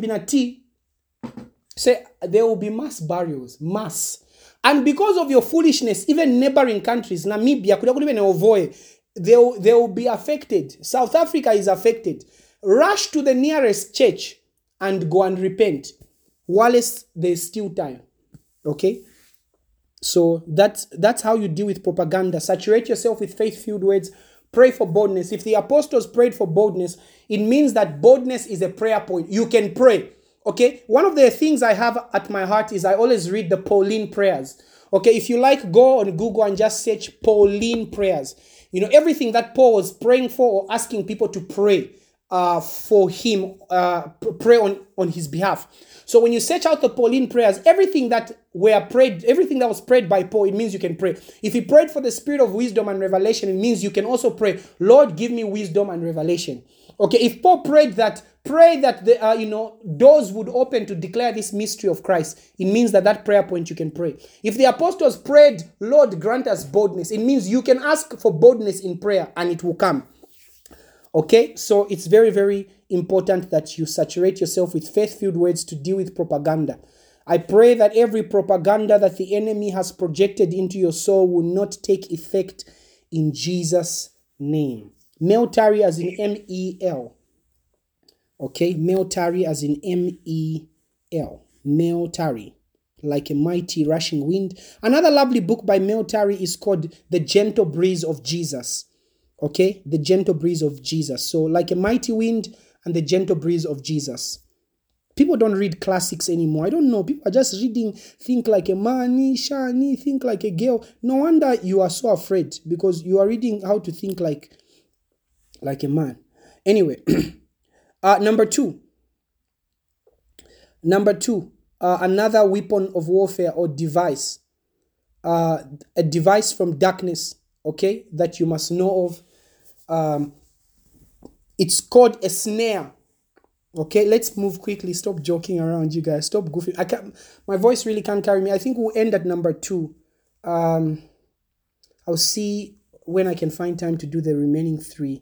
say there will be mass burials, mass. And because of your foolishness, even neighboring countries, Namibia, they will be affected. South Africa is affected. Rush to the nearest church and go and repent. Whilst there's still time. Okay? So that's how you deal with propaganda. Saturate yourself with faith-filled words. Pray for boldness. If the apostles prayed for boldness, it means that boldness is a prayer point. You can pray. Okay? One of the things I have at my heart is I always read the Pauline prayers. Okay? If you like, go on Google and just search Pauline prayers. You know, everything that Paul was praying for or asking people to pray for him, pray on his behalf. So when you search out the Pauline prayers, everything that was prayed by Paul, it means you can pray. If he prayed for the spirit of wisdom and revelation, it means you can also pray, Lord, give me wisdom and revelation. Okay, if Paul pray that the doors would open to declare this mystery of Christ, it means that prayer point you can pray. If the apostles prayed, Lord, grant us boldness, it means you can ask for boldness in prayer and it will come. Okay, so it's very, very important that you saturate yourself with faith-filled words to deal with propaganda. I pray that every propaganda that the enemy has projected into your soul will not take effect in Jesus' name. Mel Tari as in M-E-L. Okay, Mel Tari as in M-E-L. Mel Tari, like a mighty rushing wind. Another lovely book by Mel Tari is called The Gentle Breeze of Jesus. Okay, The Gentle Breeze of Jesus. So like a mighty wind and the gentle breeze of Jesus. People don't read classics anymore. I don't know. People are just reading Think Like a Man, Shani, Think Like a Girl. No wonder you are so afraid, because you are reading how to think like a man. Anyway, number two, another weapon of warfare or device, a device from darkness, okay, that you must know of. It's called a snare. Okay, let's move quickly. Stop joking around, you guys. Stop goofing. I can't. My voice really can't carry me. I think we'll end at number 2. I'll see when I can find time to do the remaining 3.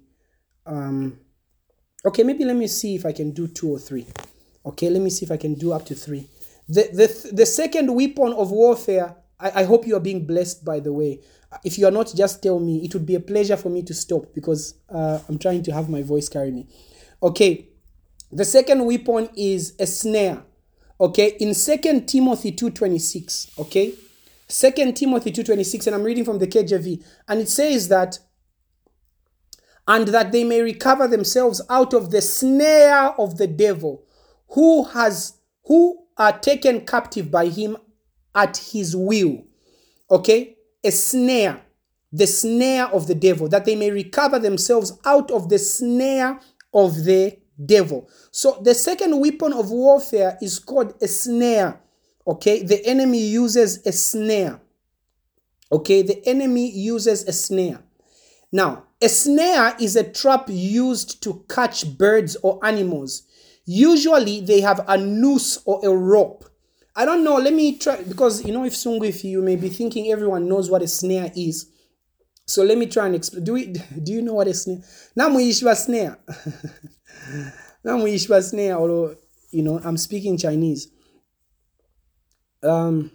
Okay, maybe let me see if I can do 2 or 3. Okay, let me see if I can do up to 3. The second weapon of warfare. I hope you are being blessed, by the way. If you are not, just tell me. It would be a pleasure for me to stop because I'm trying to have my voice carry me. Okay, the second weapon is a snare. Okay, in 2 Timothy 2:26. Okay, 2 Timothy 2:26, and I'm reading from the KJV, and it says that, and that they may recover themselves out of the snare of the devil, who are taken captive by him at his will. Okay, a snare, the snare of the devil, that they may recover themselves out of the snare of the devil. So the second weapon of warfare is called a snare. Okay, the enemy uses a snare. Okay, the enemy uses a snare. Now, a snare is a trap used to catch birds or animals. Usually they have a noose or a rope. I don't know, let me try, because if you may be thinking everyone knows what a snare is. So let me try and explain. Do you know what a snare? Namuishwa snare. Namuishwa snare, although I'm speaking Chinese. 2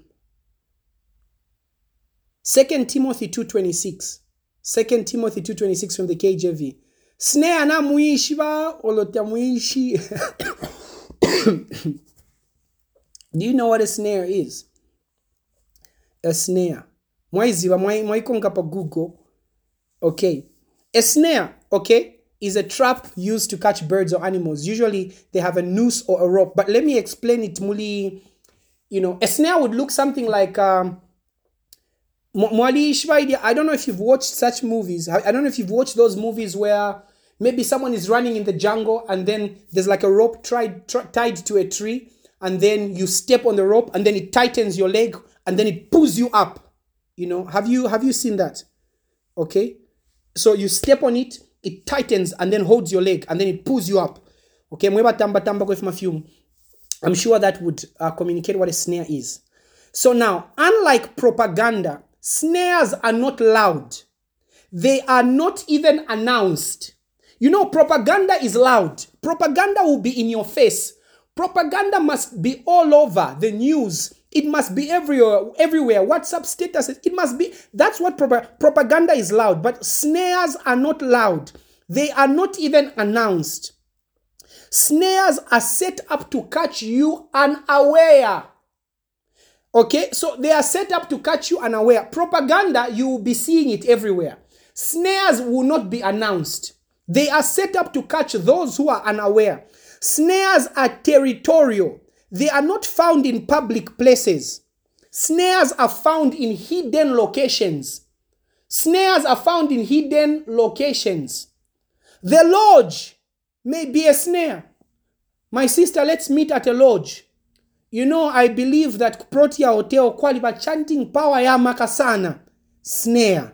Timothy 2:26. 2 Timothy 2:26 from the KJV. Snare namuishwa olotamuishi. Do you know what a snare is? A snare. Mwaikonga pa Google. Okay. A snare, okay, is a trap used to catch birds or animals. Usually they have a noose or a rope. But let me explain it muli. A snare would look something like I don't know if you've watched such movies. I don't know if you've watched those movies where maybe someone is running in the jungle and then there's like a rope tied to a tree, and then you step on the rope and then it tightens your leg and then it pulls you up. Have you seen that? Okay, so you step on it, it tightens and then holds your leg and then it pulls you up. Okay, I'm sure that would communicate what a snare is. So now, unlike propaganda, snares are not loud. They are not even announced. Propaganda is loud. Propaganda will be in your face. Propaganda must be all over the news. It must be everywhere. WhatsApp statuses. It must be. That's what propaganda is loud. But snares are not loud. They are not even announced. Snares are set up to catch you unaware. Okay, so they are set up to catch you unaware. Propaganda, you will be seeing it everywhere. Snares will not be announced. They are set up to catch those who are unaware. Snares are territorial. They are not found in public places. Snares are found in hidden locations. Snares are found in hidden locations. The lodge may be a snare. My sister, let's meet at a lodge. I believe that Protea Hotel Kwaliba chanting power ya makasana. Snare.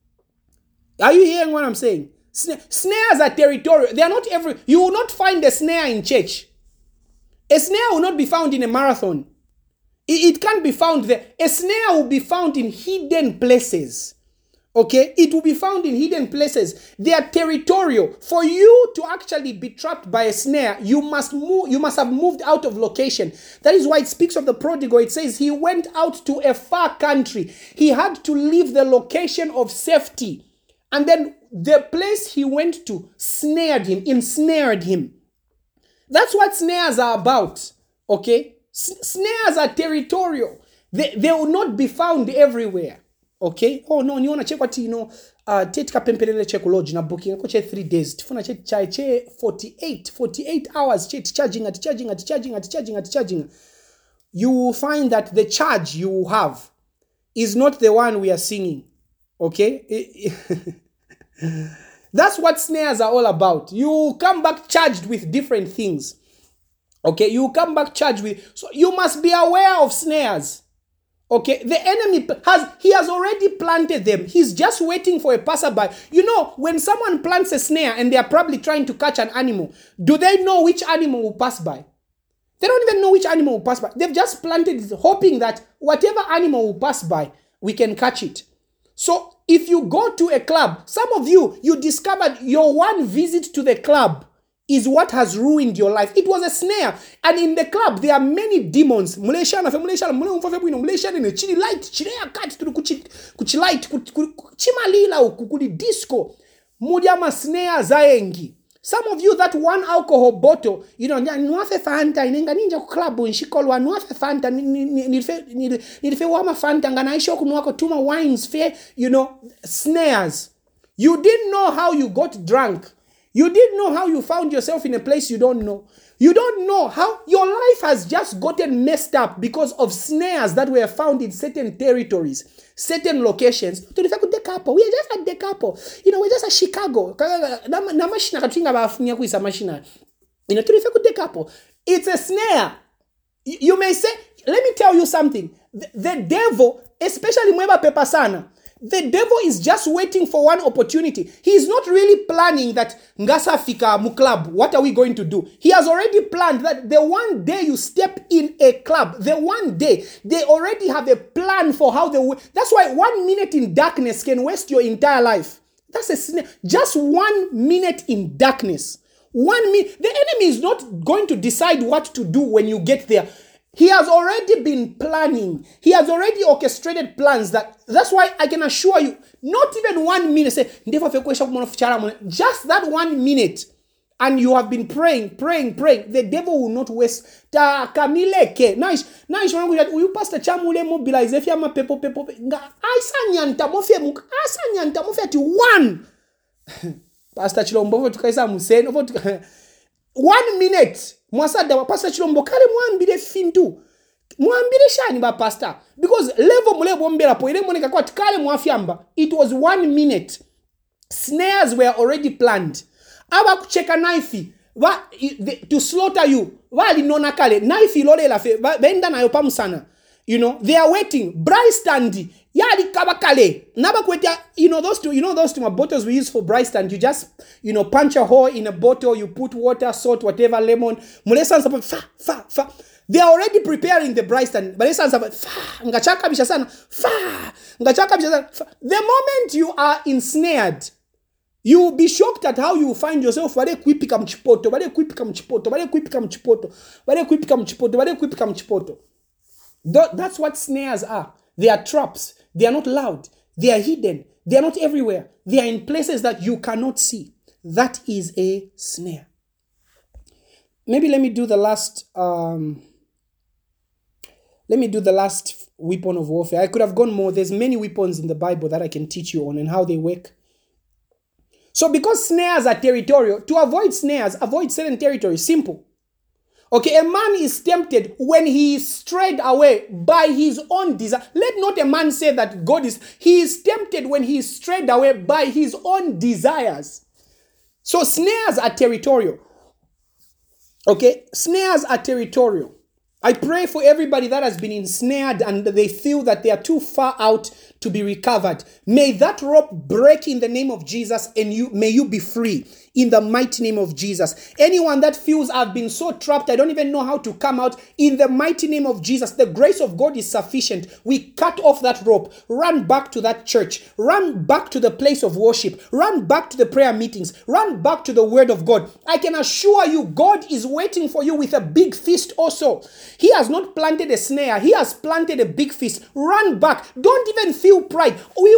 Are you hearing what I'm saying? Snares are territorial. They are not you will not find a snare in church. A snare will not be found in a marathon. It can't be found there. A snare will be found in hidden places. Okay, it will be found in hidden places. They are territorial. For you to actually be trapped by a snare, you must have moved out of location. That is why it speaks of the prodigal. It says he went out to a far country. He had to leave the location of safety. And then the place he went to ensnared him. That's what snares are about. Okay? Snares are territorial. They will not be found everywhere. Okay? Oh no, niona check what tetka pempelele chekology na booking ko 3 days. Tifuna che 48 hours charging. You will find that the charge you have is not the one we are singing. Okay? That's what snares are all about. You come back charged with different things. Okay? You come back charged with. So you must be aware of snares. Okay, the enemy has already planted them. He's just waiting for a passerby. You know, when someone plants a snare and they are probably trying to catch an animal, do they know which animal will pass by? They don't even know which animal will pass by. They've just planted it, hoping that whatever animal will pass by, we can catch it. So if you go to a club, some of you discovered your one visit to the club is what has ruined your life. It was a snare. And in the club, there are many demons. Malaysian disco. Snare zaengi. Some of you, that one alcohol bottle, you know, nuafe fanta inenga ninja club nshikolwa nuafe fanta nilfe wama fanta ngana isho kunuako tuma wines fair, you know, snares. You didn't know how you got drunk. You didn't know how you found yourself in a place you don't know. You don't know how your life has just gotten messed up because of snares that were found in certain territories, certain locations. We are just at Decapo. You know, we're just at Chicago. It's a snare. You may say, let me tell you something. The devil, especially Mweba Pepasana, the devil is just waiting for one opportunity. He is not really planning that Ngasa Fika Muklab, what are we going to do? He has already planned that the one day you step in a club, the one day, they already have a plan for how they will. That's why 1 minute in darkness can waste your entire life. That's a snare. Just 1 minute in darkness. 1 minute. The enemy is not going to decide what to do when you get there. He has already been planning. He has already orchestrated plans. That's why I can assure you, not even 1 minute, say, just that 1 minute, and you have been praying. The devil will not waste. Kamileke. Nice. You pastor chamule mobilize if you am pepo. Asa nyanta mofia to one. Pastor Chilombo tukaisa museno 1 minute. Mwasada pastor Chilombo kale mwambire fintu. Mwambire shani ba pastor, because level mulebo mbela po ile monika kwa kale mwafyamba. It was 1 minute. Snares were already planned. Aba kucheka knife to slaughter you. Wali nona kale knife lole la fe benda na yopamu sana. You know, they are waiting. Bryce Tandy. Yali kabakale. Naba kwetia, you know those two bottles we use for Bryce Tandy. You just, you know, punch a hole in a bottle, you put water, salt, whatever, lemon. Fa. They are already preparing the Bryce Tandy. But ngachaka bisha sana. The moment you are ensnared, you will be shocked at how you will find yourself. That's what snares are. They are traps. They are not loud. They are hidden. They are not everywhere. They are in places that you cannot see. That is a snare. Maybe let me do the last weapon of warfare. I could have gone more. There's many weapons in the Bible that I can teach you on and how they work. So because snares are territorial, to avoid snares, avoid certain territories. Simple. Okay, a man is tempted when he is strayed away by his own desire. Let not a man say that he is tempted when he is strayed away by his own desires. So snares are territorial. Okay, snares are territorial. I pray for everybody that has been ensnared and they feel that they are too far out to be recovered. May that rope break in the name of Jesus and may you be free in the mighty name of Jesus. Anyone that feels I've been so trapped, I don't even know how to come out, in the mighty name of Jesus, the grace of God is sufficient. We cut off that rope, run back to that church, run back to the place of worship, run back to the prayer meetings, run back to the word of God. I can assure you, God is waiting for you with a big feast also. He has not planted a snare. He has planted a big feast. Run back. Don't even feel pride.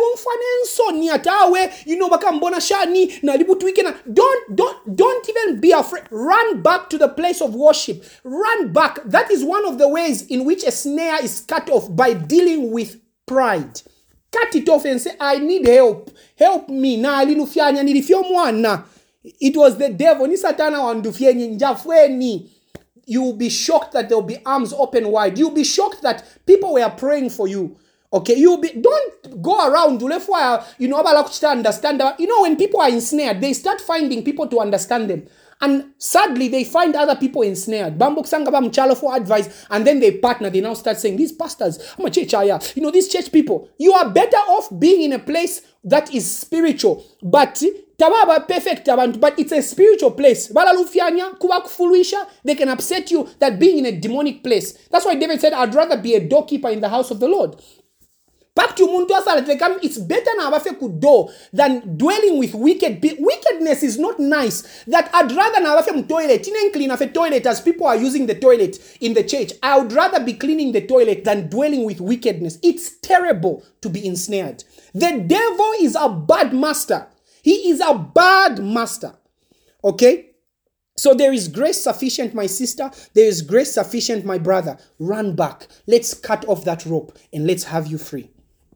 Don't even be afraid. Run back to the place of worship. Run back. That is one of the ways in which a snare is cut off, by dealing with pride. Cut it off and say, I need help. Help me. It was the devil. You will be shocked that there will be arms open wide. You'll be shocked that people were praying for you. Okay, don't go around understand. When people are ensnared, they start finding people to understand them. And sadly, they find other people ensnared. Bambuk Sangaba Mchalo for advice, and then they partner. They now start saying, these pastors, these church people, you are better off being in a place that is spiritual. But tababa perfect, but it's a spiritual place. They can upset you than being in a demonic place. That's why David said, I'd rather be a doorkeeper in the house of the Lord. It's better now kudo than dwelling with wicked people. Wickedness is not nice. That I'd rather now toilet clean a toilet as people are using the toilet in the church. I would rather be cleaning the toilet than dwelling with wickedness. It's terrible to be ensnared. The devil is a bad master. He is a bad master. Okay? So there is grace sufficient, my sister. There is grace sufficient, my brother. Run back. Let's cut off that rope and let's have you free.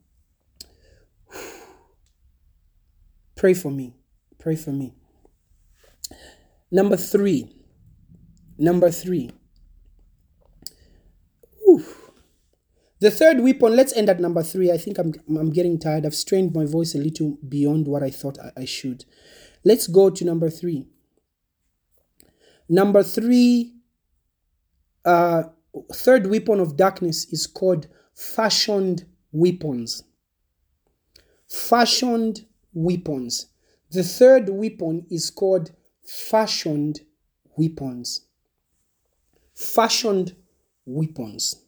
Pray for me. Pray for me. Number three. The third weapon, let's end at number 3. I think I'm getting tired. I've strained my voice a little beyond what I thought I should. Let's go to number 3. Number 3, third weapon of darkness is called fashioned weapons. Fashioned weapons. The third weapon is called fashioned weapons. Fashioned weapons.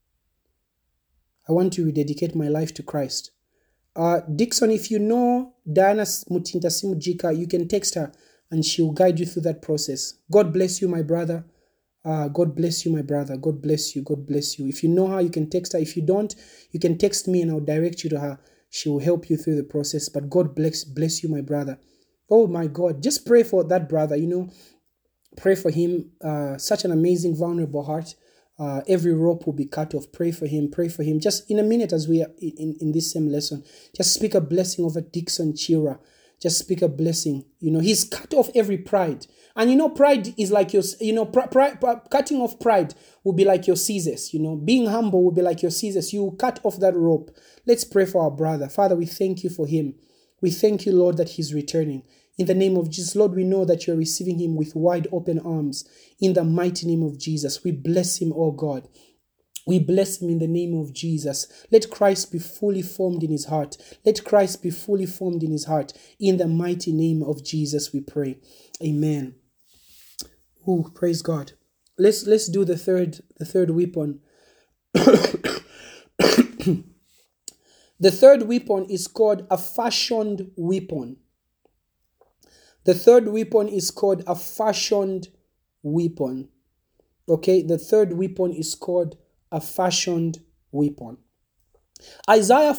I want to rededicate my life to Christ. Dixon, if you know Diana Mutinta Simujika, you can text her and she'll guide you through that process. God bless you, my brother. God bless you, my brother. God bless you. God bless you. If you know her, you can text her. If you don't, you can text me and I'll direct you to her. She will help you through the process. But God bless you, my brother. Oh my God. Just pray for that brother, Pray for him. Such an amazing, vulnerable heart. Every rope will be cut off. Pray for him. Pray for him. Just in a minute as we are in this same lesson, just speak a blessing over Dixon Chira. Just speak a blessing. He's cut off every pride. And pride is like your, cutting off pride will be like your scissors. Being humble will be like your scissors. You cut off that rope. Let's pray for our brother. Father, we thank you for him. We thank you, Lord, that he's returning. In the name of Jesus, Lord, we know that you're receiving him with wide open arms. In the mighty name of Jesus, we bless him, oh God. We bless him in the name of Jesus. Let Christ be fully formed in his heart. Let Christ be fully formed in his heart. In the mighty name of Jesus, we pray. Amen. Oh, praise God. Let's do the third weapon. The third weapon is called a fashioned weapon. The third weapon is called a fashioned weapon. Okay, the third weapon is called a fashioned weapon. Isaiah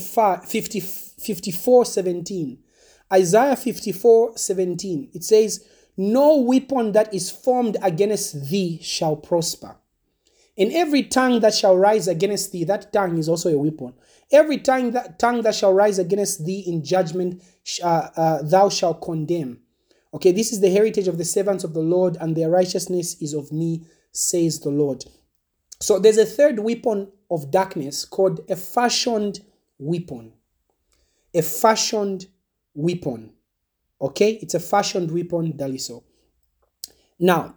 54:17. Isaiah 54:17. It says, no weapon that is formed against thee shall prosper. And every tongue that shall rise against thee, that tongue is also a weapon. Every tongue that shall rise against thee in judgment, thou shalt condemn. Okay, this is the heritage of the servants of the Lord, and their righteousness is of me, says the Lord. So there's a third weapon of darkness called a fashioned weapon. A fashioned weapon. Okay, it's a fashioned weapon, Daliso. Now,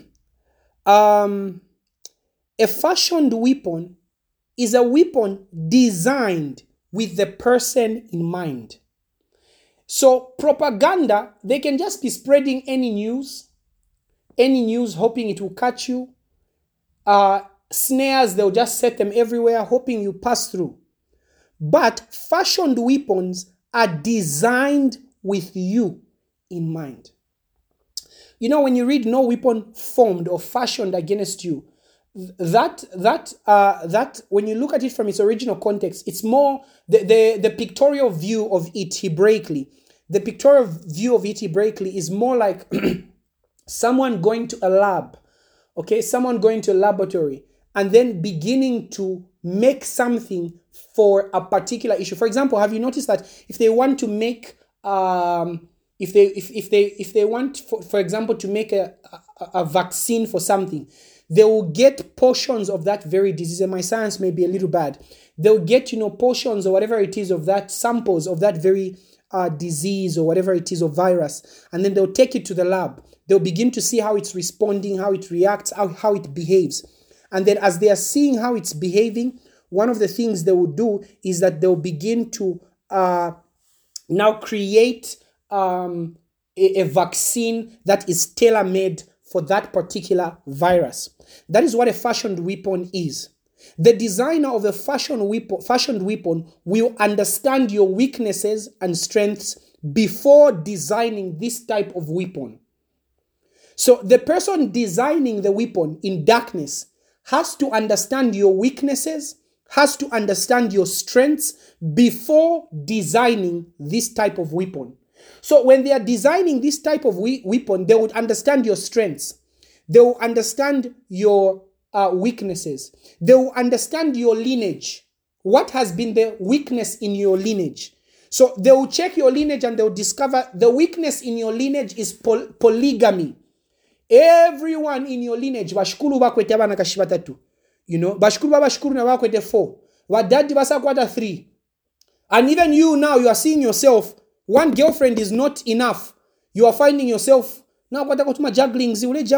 a fashioned weapon is a weapon designed with the person in mind. So propaganda, they can just be spreading any news hoping it will catch you. Snares, they'll just set them everywhere hoping you pass through. But fashioned weapons are designed with you in mind. When you read no weapon formed or fashioned against you, that when you look at it from its original context, it's more the pictorial view of it Hebraically. The pictorial view of it Hebraically is more like someone going to a lab, okay, someone going to a laboratory and then beginning to make something for a particular issue. For example, have you noticed that if they want to make if they want for example to make a vaccine for something, they will get portions of that very disease, and my science may be a little bad. They'll get, portions or whatever it is of that, samples of that very disease or whatever it is, or virus, and then they'll take it to the lab. They'll begin to see how it's responding, how it reacts, how it behaves. And then as they are seeing how it's behaving, one of the things they will do is that they'll begin to now create a vaccine that is tailor-made for that particular virus. That is what a fashioned weapon is. The designer of the fashioned weapon will understand your weaknesses and strengths before designing this type of weapon. So the person designing the weapon in darkness has to understand your weaknesses, has to understand your strengths before designing this type of weapon. So when they are designing this type of weapon, they would understand your strengths. They will understand your weaknesses. They will understand your lineage. What has been the weakness in your lineage? So they will check your lineage and they will discover the weakness in your lineage is polygamy. Everyone in your lineage, bashukuru bakwete abana kashi batatu. Bashukuru bashukuru na bakwete 4. Wadadi basakwata 3. And even you now, you are seeing yourself, one girlfriend is not enough. You are finding yourself now juggling.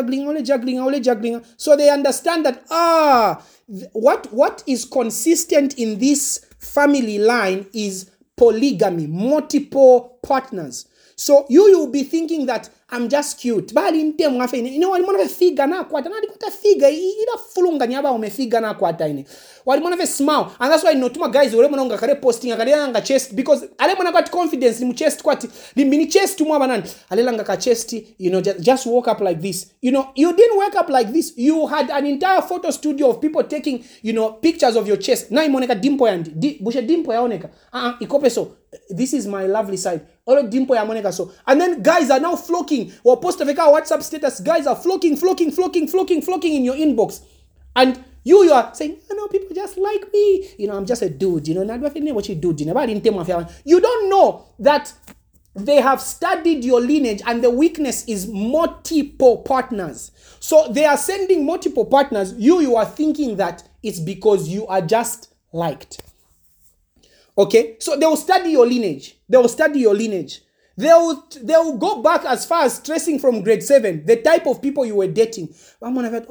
So they understand that what is consistent in this family line is polygamy, multiple partners. So you will be thinking that I'm just cute. Bali ntemu afa ine. Walimona ve figa na kwata. Na dikuta figa ila fulunga nyaba umefiga na kwata ine. Walimona ve smile. And that's why notuma guys walimona unga kare posting akale nga chest because alemona got confidence ni chest kwati. Ni mini chest mwa banani. Alelanga ka chest, just woke up like this. You didn't wake up like this. You had an entire photo studio of people taking, pictures of your chest. Na imoneka dimpo yandi. Bushe dimpo yaoneka. Ikope so. This is my lovely side. All dimpo ya moneka so. And then guys are now flocking. Or post veka WhatsApp status. Guys are flocking in your inbox. And you are saying, no, people just like me. I'm just a dude. You don't know that they have studied your lineage and the weakness is multiple partners. So they are sending multiple partners. You are thinking that it's because you are just liked. Okay, so they will study your lineage. They will go back as far as tracing from grade 7, the type of people you were dating. Even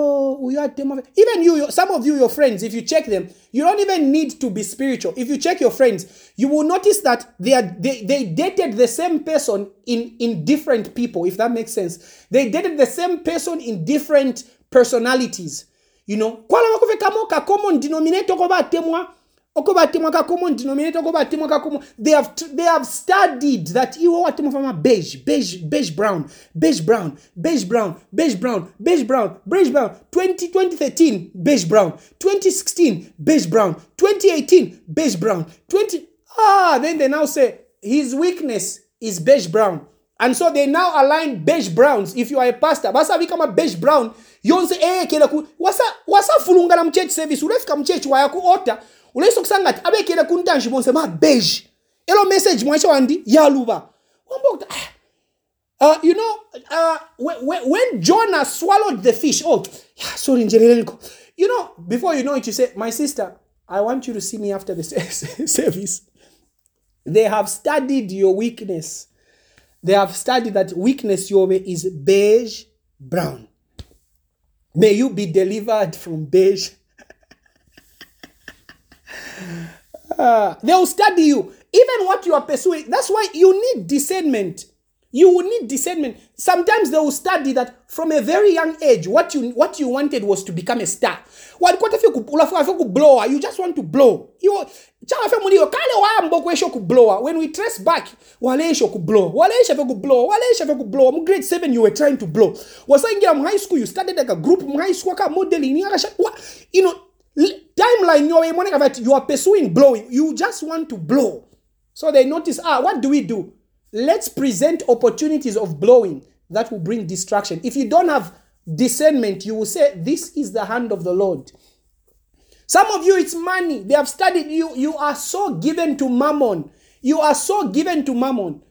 you, some of you, your friends, if you check them, you don't even need to be spiritual. If you check your friends, you will notice that they dated the same person in different people, if that makes sense. They dated the same person in different personalities. Common denominator they have studied that beige brown 2013 beige brown 2016 beige brown 2018 beige brown then they now say his weakness is beige brown, and so they now align beige browns. If you are a pastor basa become a beige brown yonse wasa fulunga na mchurch service urefika mchurch wayaku ota uleso kusanga abekele kuntanji bonse ma beige elo message mwacha wandi yaluba when Jonah swallowed the fish, before you know it, you say, my sister, I want you to see me after the service. They have studied your weakness. They have studied that weakness your way is beige brown. May you be delivered from beige. They will study you. Even what you are pursuing. That's why you need discernment. You will need discernment. Sometimes they will study that from a very young age, what you wanted was to become a star. You just want to blow. When we trace back, grade 7 you were trying to blow. High school, you started like a group high school modeling. Timeline you are pursuing blowing. You just want to blow. So they notice, what do we do? Let's present opportunities of blowing that will bring distraction. If you don't have discernment, you will say, this is the hand of the Lord. Some of you, it's money. They have studied you. You are so given to mammon. You are so given to mammon.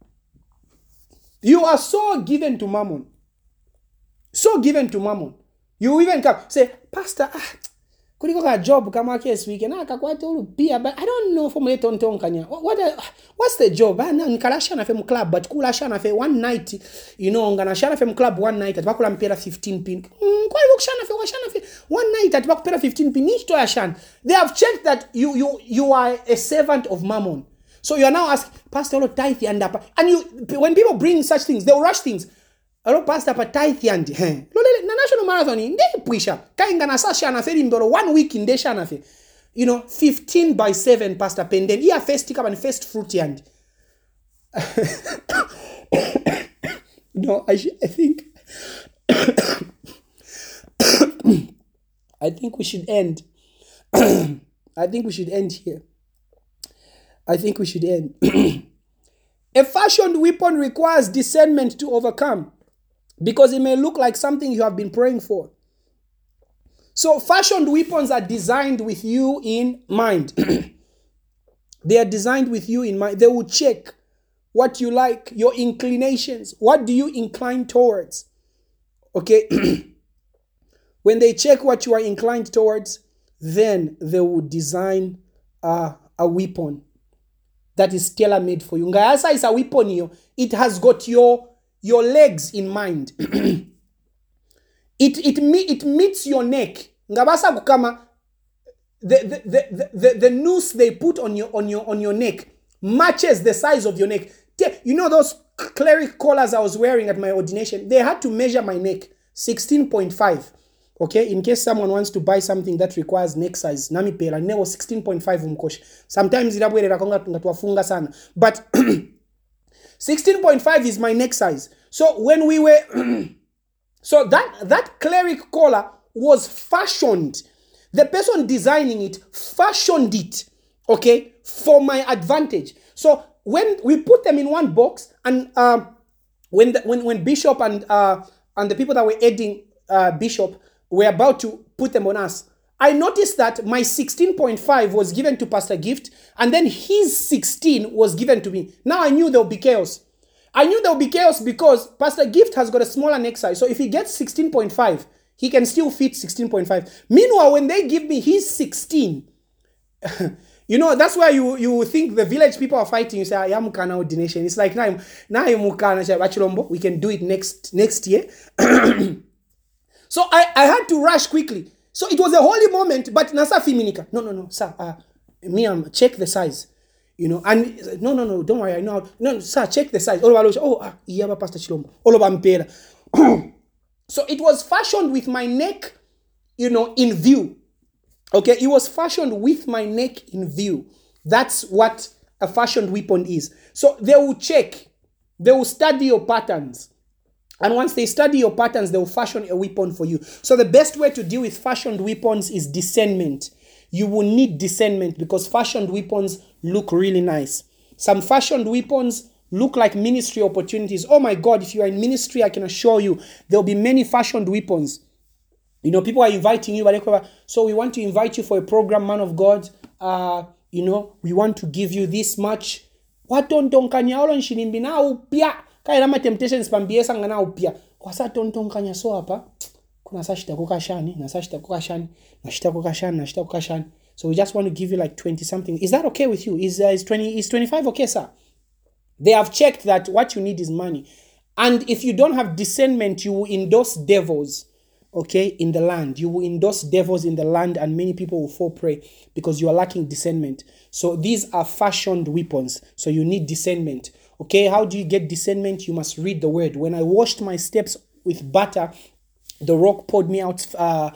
You are so given to mammon. So given to mammon. You even come say, Pastor, kuliko ka job kama case weekend akakwata ulupia, but I don't know for me tontonkanya. What's the job? Nikalasha na fem club, but kulasha na fe one night, you know, ngana na fem club one night atibakula mpira 15 pin. Kwa hivyo kushana fe one night atibakupera 15 pin nicho ya shan. They have checked that you are a servant of Mammon. So you are now asking, Pastor, hello, tithe and up. And when people bring such things, they will rush things. Hello, Pastor, pa tithe and na national marathon in de puisha. Kainga na sasha na feri mboro 1 week in de shana fe. 15/7, Pastor Penden. Iya first tick up and first fruit and. No, I think I think we should end. I think we should end here. I think we should end. A fashioned weapon requires discernment to overcome, because it may look like something you have been praying for. So fashioned weapons are designed with you in mind. They are designed with you in mind. They will check what you like, your inclinations. What do you incline towards? Okay. When they check what you are inclined towards, then they will design a weapon that is tailor-made for you. Ngayasa is a weapon here. It has got your legs in mind. It meets your neck. Ngabasa kukama the noose they put on your neck matches the size of your neck. You know those cleric collars I was wearing at my ordination? They had to measure my neck 16.5. Okay, in case someone wants to buy something that requires neck size, nami pela newo 16.5 umkoshi. Sometimes irabwere konga ngatuwafunga sana, but 16.5 is my neck size. So when we were so that cleric collar was fashioned. The person designing it fashioned it, okay, for my advantage. So when we put them in one box, and when Bishop and the people that were aiding Bishop were about to put them on us, I noticed that my 16.5 was given to Pastor Gift, and then his 16 was given to me. Now I knew there would be chaos. I knew there would be chaos because Pastor Gift has got a smaller neck size. So if he gets 16.5, he can still fit 16.5. Meanwhile, when they give me his 16, that's why you think the village people are fighting. You say, I am Mukana ordination. It's like, now Mukana, we can do it next year. So I had to rush quickly. So it was a holy moment, but Nasa Fiminika. No, sir. Check the size. And no, don't worry. I know. No, sir, check the size. Iyaba Pastor Chilombo. Mpera. So it was fashioned with my neck, in view. Okay, it was fashioned with my neck in view. That's what a fashioned weapon is. So they will check. They will study your patterns. And once they study your patterns, they will fashion a weapon for you. So the best way to deal with fashioned weapons is discernment. You will need discernment because fashioned weapons look really nice. Some fashioned weapons look like ministry opportunities. Oh my God, if you are in ministry, I can assure you, there will be many fashioned weapons. People are inviting you. So we want to invite you for a program, man of God. We want to give you this much. Kairama temptations pambiesa ngana upia. Kwa sa tontonkanya so hapa. Kuna sashita kukashani, na sashita kukashani, na shita kukashani. So we just want to give you like 20 something. Is that okay with you? Is 25 okay, sir? They have checked that what you need is money. And if you don't have discernment, you will endorse devils, okay, in the land. You will endorse devils in the land and many people will fall prey because you are lacking discernment. So these are fashioned weapons. So you need discernment. Okay, how do you get discernment? You must read the word. When I washed my steps with butter, the rock poured me out,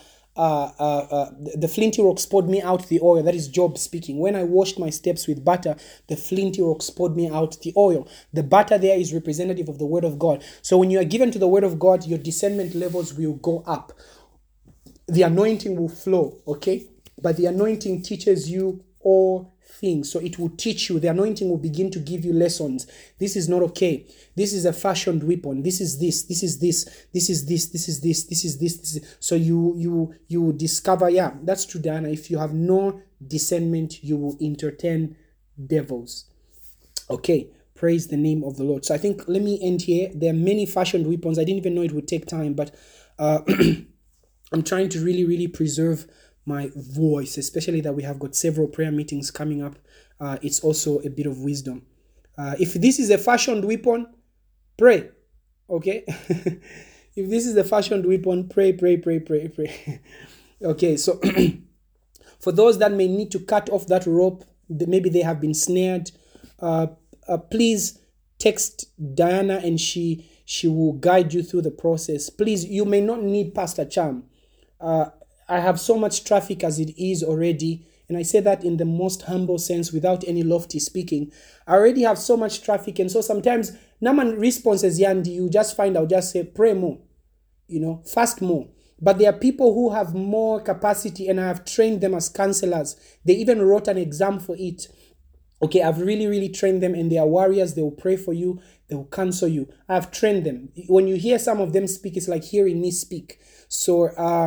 the flinty rocks poured me out the oil. That is Job speaking. When I washed my steps with butter, the flinty rocks poured me out the oil. The butter there is representative of the word of God. So when you are given to the word of God, your discernment levels will go up. The anointing will flow, okay? But the anointing teaches you all things. So it will teach you. The anointing will begin to give you lessons. This is not okay. This is a fashioned weapon. This is this. This is this. This is this. This is this. This is this. This is. So you discover. Yeah, that's true, Diana. If you have no discernment, you will entertain devils. Okay. Praise the name of the Lord. So I think let me end here. There are many fashioned weapons. I didn't even know it would take time, but I'm trying to really, really preserve my voice, especially that we have got several prayer meetings coming up. It's also a bit of wisdom. If this is a fashioned weapon, pray. Okay? If this is a fashioned weapon, pray, pray, pray, pray, pray. Okay, so for those that may need to cut off that rope, maybe they have been snared, please text Diana and she will guide you through the process. Please, you may not need Pastor Cham. I have so much traffic as it is already, and I say that in the most humble sense without any lofty speaking. I already have so much traffic, and so sometimes Naman responses, Yandi, you just find out, just say, pray more, fast more. But there are people who have more capacity, and I have trained them as counselors. They even wrote an exam for it. Okay, I've really, really trained them, and they are warriors. They will pray for you. They will counsel you. I've trained them. When you hear some of them speak, it's like hearing me speak. So,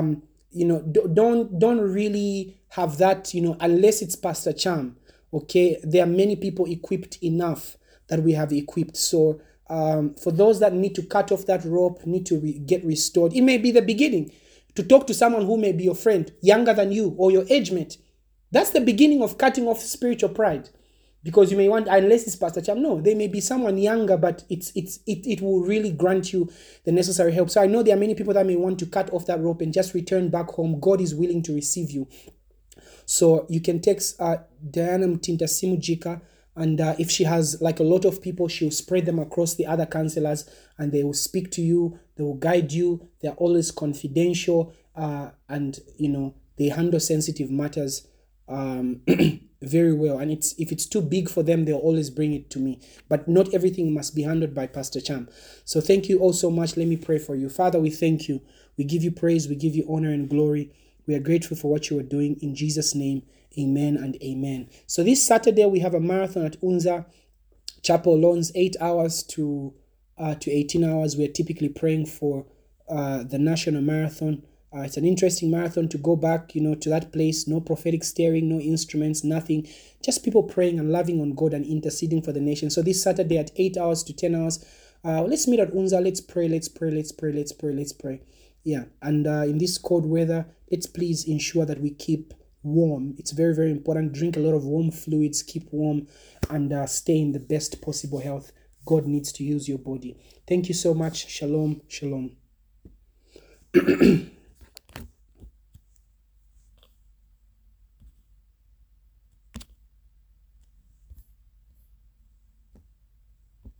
don't really have that, unless it's Pastor Cham. Okay, there are many people equipped enough that we have equipped. So, for those that need to cut off that rope, need to get restored, it may be the beginning. To talk to someone who may be your friend, younger than you, or your age mate. That's the beginning of cutting off spiritual pride. Because you may want, unless it's Pastor Cham, no, they may be someone younger, but it will really grant you the necessary help. So I know there are many people that may want to cut off that rope and just return back home. God is willing to receive you. So you can text Diana Mtinta Simujika, and if she has like a lot of people, she'll spread them across the other counselors, and they will speak to you, they will guide you. They're always confidential, and they handle sensitive matters very well. And if it's too big for them, they'll always bring it to me. But not everything must be handled by Pastor Cham. So thank you all so much. Let me pray for you. Father, we thank you. We give you praise. We give you honor and glory. We are grateful for what you are doing. In Jesus' name, amen and amen. So this Saturday, we have a marathon at Unza Chapel Lawns, 8 hours to 18 hours. We're typically praying for the national marathon. It's an interesting marathon to go back, to that place. No prophetic steering, no instruments, nothing. Just people praying and loving on God and interceding for the nation. So this Saturday at 8 hours to 10 hours, let's meet at Unza. Let's pray, let's pray, let's pray, let's pray, let's pray. Yeah, and in this cold weather, let's please ensure that we keep warm. It's very, very important. Drink a lot of warm fluids, keep warm, and stay in the best possible health. God needs to use your body. Thank you so much. Shalom, shalom.